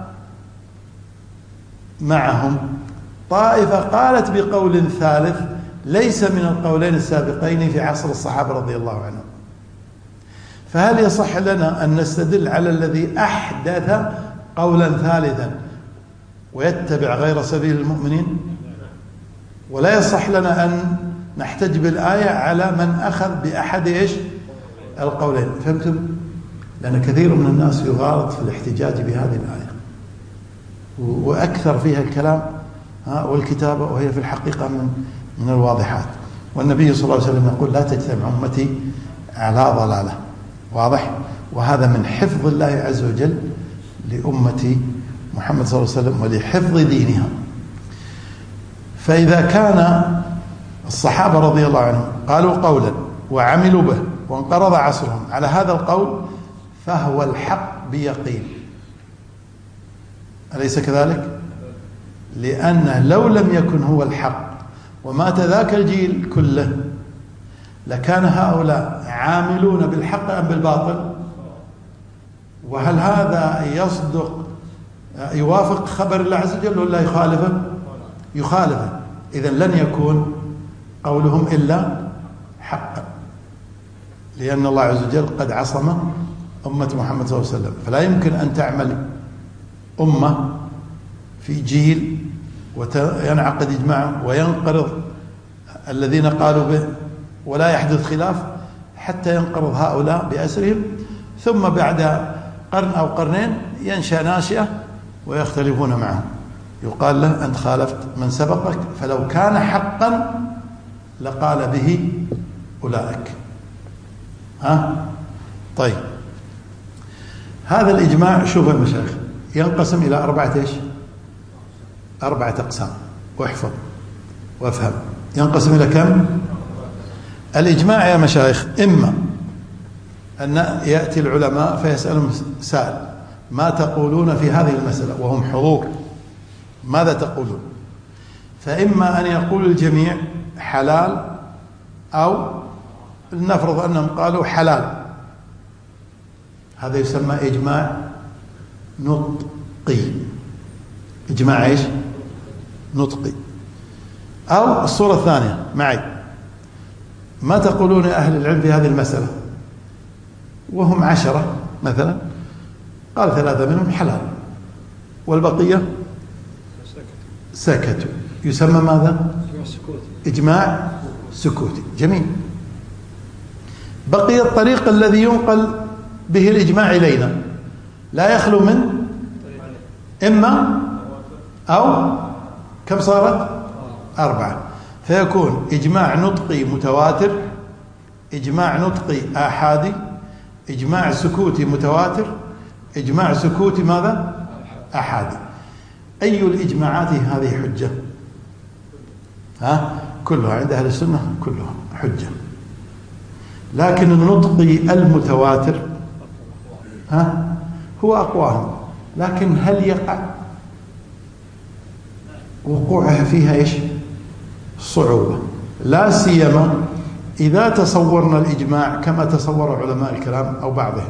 معهم طائفة قالت بقول ثالث ليس من القولين السابقين في عصر الصحابة رضي الله عنهم، فهل يصح لنا أن نستدل على الذي أحدث قولا ثالثا ويتبع غير سبيل المؤمنين؟ ولا يصح لنا أن نحتج بالآية على من أخذ بأحد القولين. فهمتم؟ لأن كثير من الناس يغالط في الاحتجاج بهذه الآية وأكثر فيها الكلام والكتابة، وهي في الحقيقة من الواضحات. والنبي صلى الله عليه وسلم يقول لا تجتمع أمتي على ضلالة. واضح؟ وهذا من حفظ الله عز وجل لأمة محمد صلى الله عليه وسلم ولحفظ دينها. فإذا كان الصحابة رضي الله عنهم قالوا قولا وعملوا به وانقرض عصرهم على هذا القول فهو الحق بيقين، أليس كذلك؟ لأنه لو لم يكن هو الحق ومات ذاك الجيل كله لكان هؤلاء عاملون بالحق أم بالباطل؟ وهل هذا يصدق يوافق خبر الله عز وجل ولا يخالفه؟ إذن لن يكون قولهم إلا حقا، لأن الله عز وجل قد عصم أمة محمد صلى الله عليه وسلم. فلا يمكن أن تعمل أمة في جيل وينعقد إجماع وينقرض الذين قالوا به ولا يحدث خلاف حتى ينقرض هؤلاء بأسرهم، ثم بعد قرن أو قرنين ينشأ ناشئة ويختلفون معه، يقال له أنت خالفت من سبقك، فلو كان حقا لقال به أولئك. طيب، هذا الإجماع شوفوا يا مشايخ ينقسم إلى أربعة أقسام، واحفظ وافهم. ينقسم إلى كم؟ الإجماع يا مشايخ إما أن يأتي العلماء فيسألهم سائل ما تقولون في هذه المسألة وهم حضور، ماذا تقولون؟ فإما أن يقول الجميع حلال، أو لنفرض أنهم قالوا حلال، هذا يسمى إجماع نطقي. إجماع إيش؟ نطقي. أو الصورة الثانية معي، ما تقولون يا أهل العلم في هذه المسألة؟ وهم 10 مثلا، قال 3 منهم حلال والبقية سكتوا، يسمى ماذا؟ إجماع سكوتي. جميل. بقي الطريق الذي ينقل به الإجماع إلينا، لا يخلو من إما أو كم صارت؟ 4. فيكون إجماع نطقي متواتر، إجماع نطقي آحادي، إجماع سكوتي متواتر، إجماع سكوتي ماذا؟ آحادي. أي الإجماعات هذه حجة؟ كلها عند أهل السنة كلها حجة، لكن النطقي المتواتر هو أقواهم، لكن هل يقع وقوعها فيها إيش؟ صعوبة، لا سيما إذا تصورنا الإجماع كما تصور علماء الكلام أو بعضهم.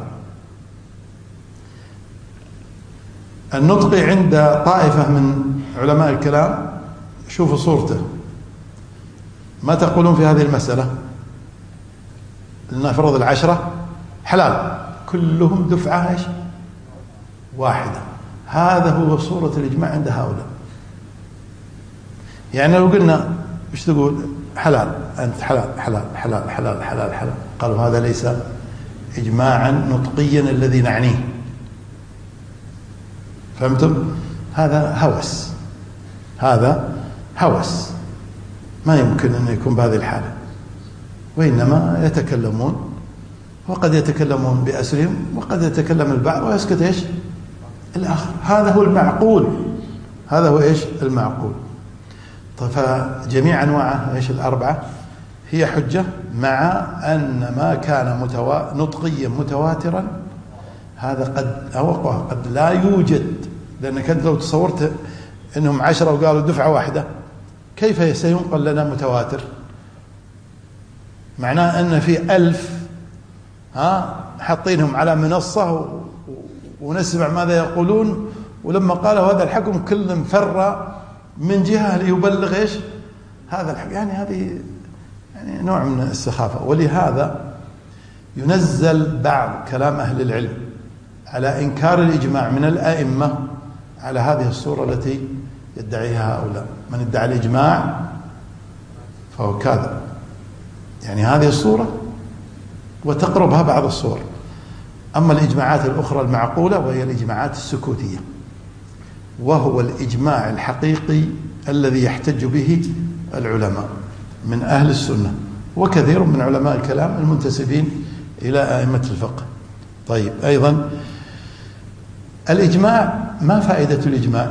النطقي عند طائفة من علماء الكلام شوفوا صورته، ما تقولون في هذه المسألة؟ لنفرض 10 حلال كلهم دفعة إيش؟ واحدة. هذا هو صورة الإجماع عند هؤلاء. يعني لو قلنا إيش تقول؟ حلال، أنت حلال حلال حلال حلال حلال حلال، قالوا هذا ليس إجماعا نطقيا الذي نعنيه. فهمتم؟ هذا هوس، هذا هوس، ما يمكن أن يكون بهذه الحالة، وإنما يتكلمون، وقد يتكلمون بأسرهم وقد يتكلم البعض ويسكت إيش؟ الآخر. هذا هو المعقول، هذا هو إيش؟ المعقول. طيب فجميع أنواع إيش؟ الأربعة هي حجة، مع أن ما كان نطقيا متواترا هذا قد لا يوجد، لأنك أنت لو تصورت أنهم 10 وقالوا دفعة واحدة كيف سينقل لنا متواتر؟ معناه أن في 1000 حاطينهم على منصة ونسمع ماذا يقولون، ولما قالوا هذا الحكم كل فر من جهة ليبلغ إيش؟ هذا الحكم. يعني هذه يعني نوع من السخافة. ولهذا ينزل بعض كلام أهل العلم على إنكار الإجماع من الأئمة على هذه الصورة التي يدعيها هؤلاء. من ادعى الإجماع فهو كاذب. يعني هذه الصورة وتقربها بعض الصور. أما الإجماعات الأخرى المعقولة وهي الإجماعات السكوتية، وهو الإجماع الحقيقي الذي يحتج به العلماء من أهل السنة وكثير من علماء الكلام المنتسبين إلى أئمة الفقه. طيب أيضا الإجماع، ما فائدة الإجماع؟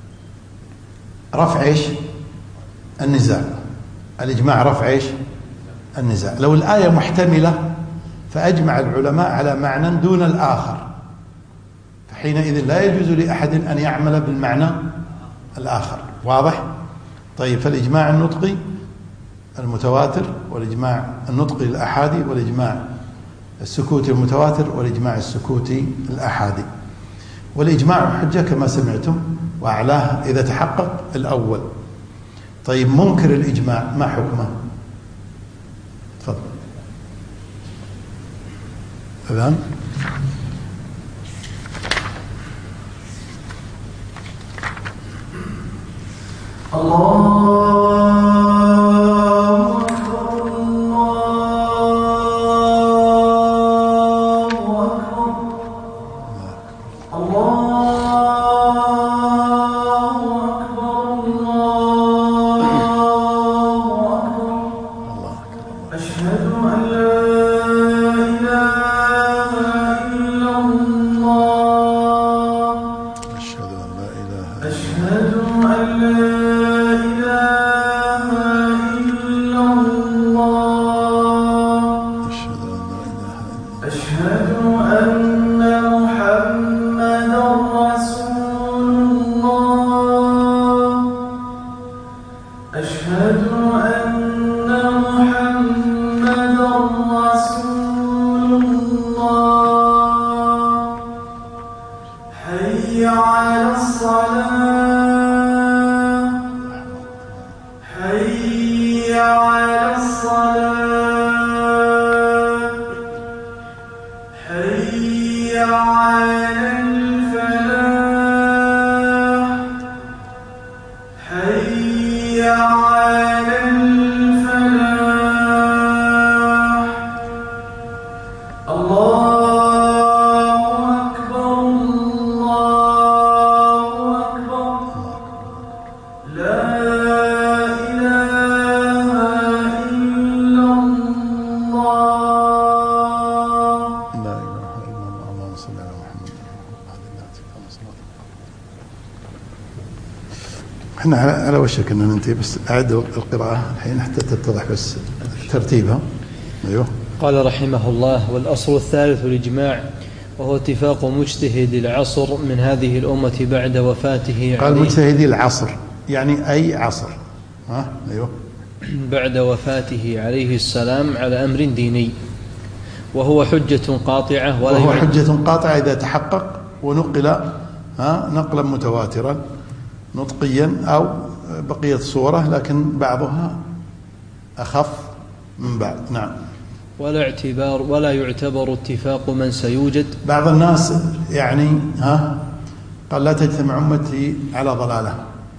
رفع إيش؟ النزاع. الإجماع رفع إيش؟ النزاع. لو الآية محتملة فأجمع العلماء على معنى دون الآخر، فحينئذ لا يجوز لأحد أن يعمل بالمعنى الآخر. واضح؟ طيب فالإجماع النطقي المتواتر، والإجماع النطقي الأحادي، والإجماع السكوتي المتواتر، والإجماع السكوتي الأحادي. والإجماع حجة كما سمعتم، وأعلاه إذا تحقق الأول. طيب منكر الإجماع ما حكمه؟ تفضل. أذان. احنا على وشك ان ننتهي، بس اعد القراءة الحين حتى تتضح بس ترتيبها. ايوه. قال رحمه الله: والأصل الثالث الإجماع، وهو اتفاق مجتهدي العصر من هذه الأمة بعد وفاته. قال مجتهدي العصر يعني أي عصر. أيوه. بعد وفاته عليه السلام على أمر ديني، وهو حجة قاطعة. وهو حجة قاطعة إذا تحقق ونقل نقلا متواترا نطقيا أو بقية صورة، لكن بعضها أخف من بعض. نعم. ولا يعتبر اتفاق من سيوجد. بعض الناس يعني قال لا تجتمع أمتي على ضلالة،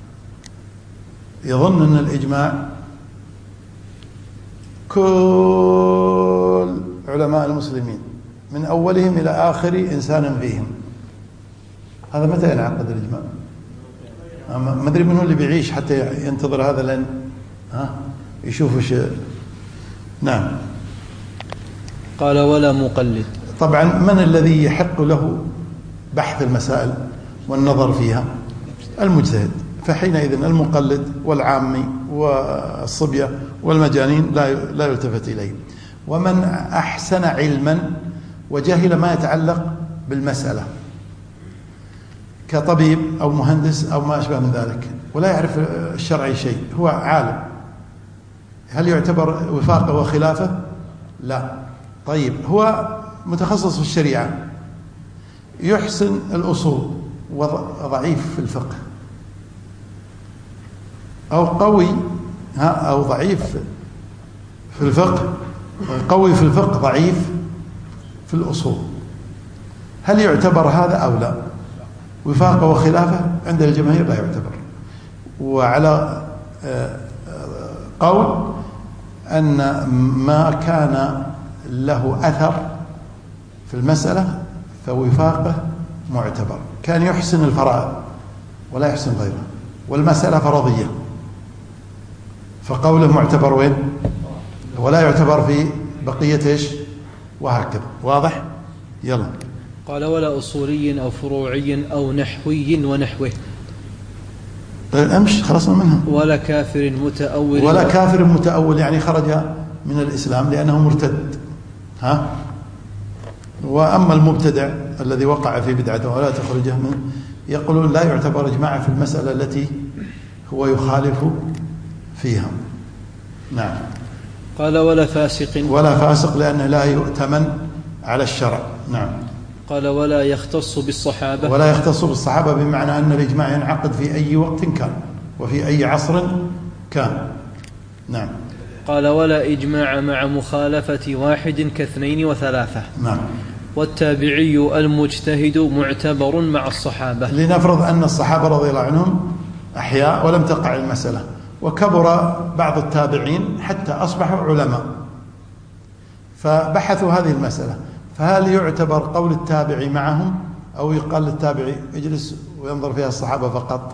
يظن أن الإجماع كل علماء المسلمين من أولهم إلى آخر إنسان فيهم. هذا متى ينعقد الإجماع؟ ما أدري من هو اللي بيعيش حتى ينتظر هذا لأن يشوف وش. نعم. قال ولا مقلد. طبعا من الذي يحق له بحث المسائل والنظر فيها؟ المجتهد. فحينئذ المقلد والعامي والصبية والمجانين لا يلتفت إليه. ومن أحسن علما وجهل ما يتعلق بالمسألة كطبيب أو مهندس أو ما أشبه من ذلك ولا يعرف الشرعي شيء، هو عالم، هل يعتبر وفاقه وخلافه؟ لا. طيب هو متخصص في الشريعة، يحسن الأصول وضعيف في الفقه، أو قوي أو ضعيف في الفقه، قوي في الفقه ضعيف في الأصول، هل يعتبر هذا أو لا؟ وفاقه وخلافه عند الجماهير لا يعتبر. وعلى قول أن ما كان له أثر في المسألة فوفاقه معتبر. كان يحسن الفرائض ولا يحسن غيره، والمسألة فرضية، فقوله معتبر وين؟ ولا يعتبر في بقية إيش؟ وهكذا. واضح؟ يلا. قال ولا أصولي أو فروعي أو نحوي ونحوه. أمش خلصنا منها. ولا كافر متأول. ولا كافر متأول يعني خرج من الإسلام لأنه مرتد. وأما المبتدع الذي وقع في بدعته ولا تخرجه منه، يقولون لا يعتبر إجماعا في المسألة التي هو يخالف فيها. نعم. قال ولا فاسق. ولا فاسق لأنه لا يؤتمن على الشرع. نعم. قال ولا يختص بالصحابة. ولا يختص بالصحابة بمعنى أن الإجماع ينعقد في أي وقت كان وفي أي عصر كان. نعم. قال ولا إجماع مع مخالفة واحد كاثنين وثلاثة. نعم. والتابعي المجتهد معتبر مع الصحابة. لنفرض أن الصحابة رضي الله عنهم أحياء ولم تقع المسألة، وكبر بعض التابعين حتى أصبحوا علماء فبحثوا هذه المسألة، فهل يعتبر قول التابعي معهم أو يقال للتابعي اجلس وينظر فيها الصحابة فقط؟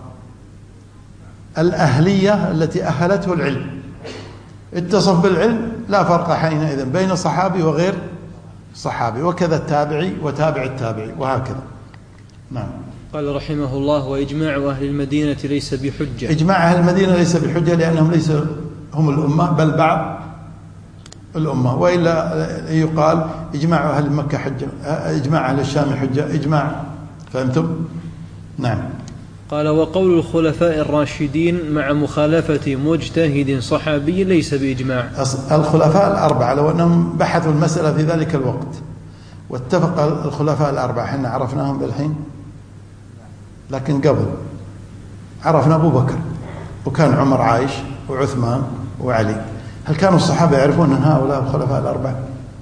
الأهلية التي أهلته العلم، اتصف بالعلم لا فرق حينئذ بين صحابي وغير صحابي، وكذا التابعي وتابع التابعي وهكذا. نعم. قال رحمه الله وإجماع أهل المدينة ليس بحجة. إجماع أهل المدينة ليس بحجة لأنهم ليس هم الأمة بل بعض الأمة، وإلا يقال إجماع أهل مكة حجة، إجماع أهل الشام حجة، إجماع. فهمتم؟ نعم. قال وقول الخلفاء الراشدين مع مخالفة مجتهد صحابي ليس بإجماع. الخلفاء الأربعة لو أنهم بحثوا المسألة في ذلك الوقت واتفق الخلفاء الأربعة، حنا عرفناهم بالحين، لكن قبل عرفنا أبو بكر وكان عمر عايش وعثمان وعلي، هل كانوا الصحابة يعرفون أن هؤلاء الخلفاء الأربعة؟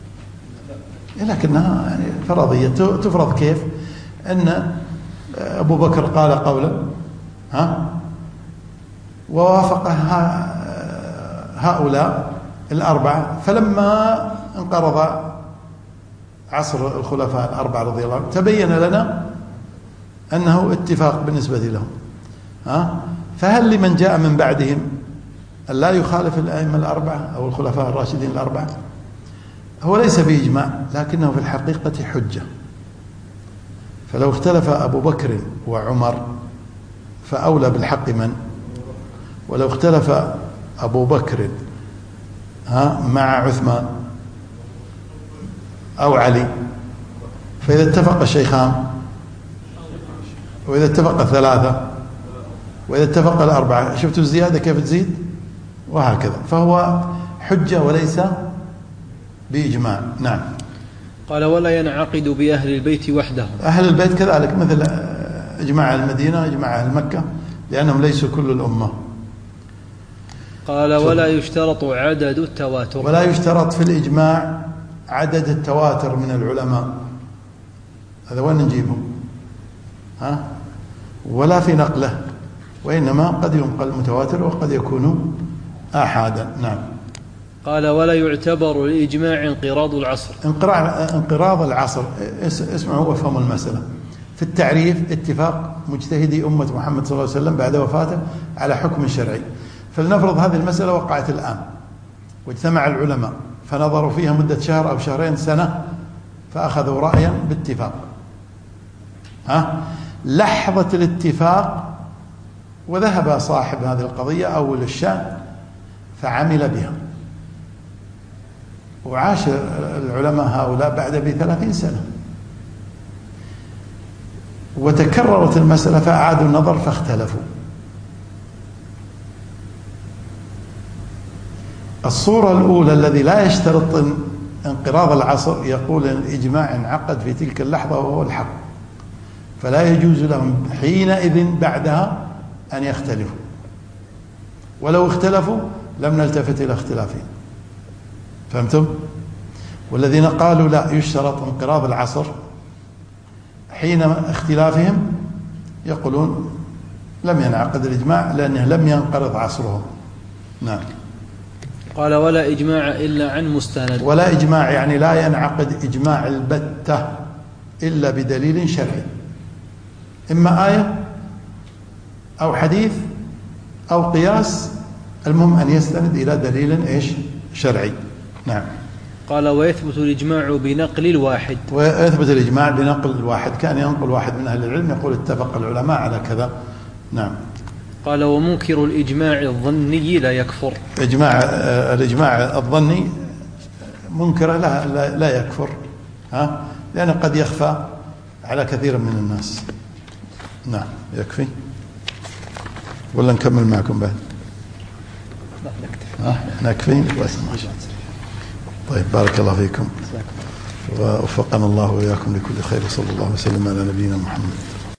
لكنها يعني فرضية تفرض. كيف؟ أن أبو بكر قال قولا ووافق هؤلاء الأربعة، فلما انقرض عصر الخلفاء الأربعة رضي الله عنهم تبين لنا أنه اتفاق بالنسبة لهم. فهل لمن جاء من بعدهم أن لا يخالف الأئمة الأربعة أو الخلفاء الراشدين الأربعة؟ هو ليس بإجماع لكنه في الحقيقة حجة. فلو اختلف أبو بكر وعمر فأولى بالحق من؟ ولو اختلف أبو بكر مع عثمان أو علي، فإذا اتفق الشيخان، وإذا اتفق الثلاثة، وإذا اتفق الأربعة، شفتوا الزيادة كيف تزيد؟ وهكذا، فهو حجة وليس بإجماع. نعم. قال ولا ينعقد بأهل البيت وحدهم. أهل البيت كذلك مثل إجماع المدينة، إجماع أهل مكة، لأنهم ليسوا كل الأمة. قال ولا يشترط عدد التواتر. ولا يشترط في الإجماع عدد التواتر من العلماء، هذا وين نجيبه؟ ولا في نقله، وإنما قد ينقل متواتر وقد يكون آحادا. نعم. قال ولا يعتبر الإجماع انقراض العصر. انقراض العصر، اسمعوا وافهموا المسألة. في التعريف اتفاق مجتهدي أمة محمد صلى الله عليه وسلم بعد وفاته على حكم شرعي. فلنفرض هذه المسألة وقعت الآن، واجتمع العلماء فنظروا فيها مدة شهر أو شهرين، سنة، فأخذوا رأيا باتفاق. لحظة الاتفاق وذهب صاحب هذه القضية أول الشأن فعمل بها، وعاش العلماء هؤلاء بعد ب30 سنة، وتكررت المسألة فأعادوا النظر فاختلفوا. الصورة الأولى الذي لا يشترط انقراض العصر يقول أن الإجماع انعقد في تلك اللحظة وهو الحق، فلا يجوز لهم حينئذ بعدها أن يختلفوا، ولو اختلفوا لم نلتفت إلى اختلافهم. فهمتم؟ والذين قالوا لا يشترط انقراض العصر حين اختلافهم يقولون لم ينعقد الإجماع لأنه لم ينقرض عصرهم. نعم. قال ولا إجماع إلا عن مستند. ولا إجماع يعني لا ينعقد إجماع البتة إلا بدليل شرعي، إما آية أو حديث أو قياس، المهم أن يستند إلى دليل شرعي. نعم. قال ويثبت الإجماع بنقل الواحد. ويثبت الإجماع بنقل الواحد، كان ينقل واحد من أهل العلم يقول اتفق العلماء على كذا. نعم. قال ومنكر الإجماع الظني لا يكفر. الإجماع الظني منكر لا يكفر، لأنه قد يخفى على كثير من الناس. نعم. يكفي ولا نكمل معكم بعد؟ نكفي. طيب بارك الله فيكم، ووفقنا الله وإياكم لكل خير، وصلى الله وسلم على نبينا محمد.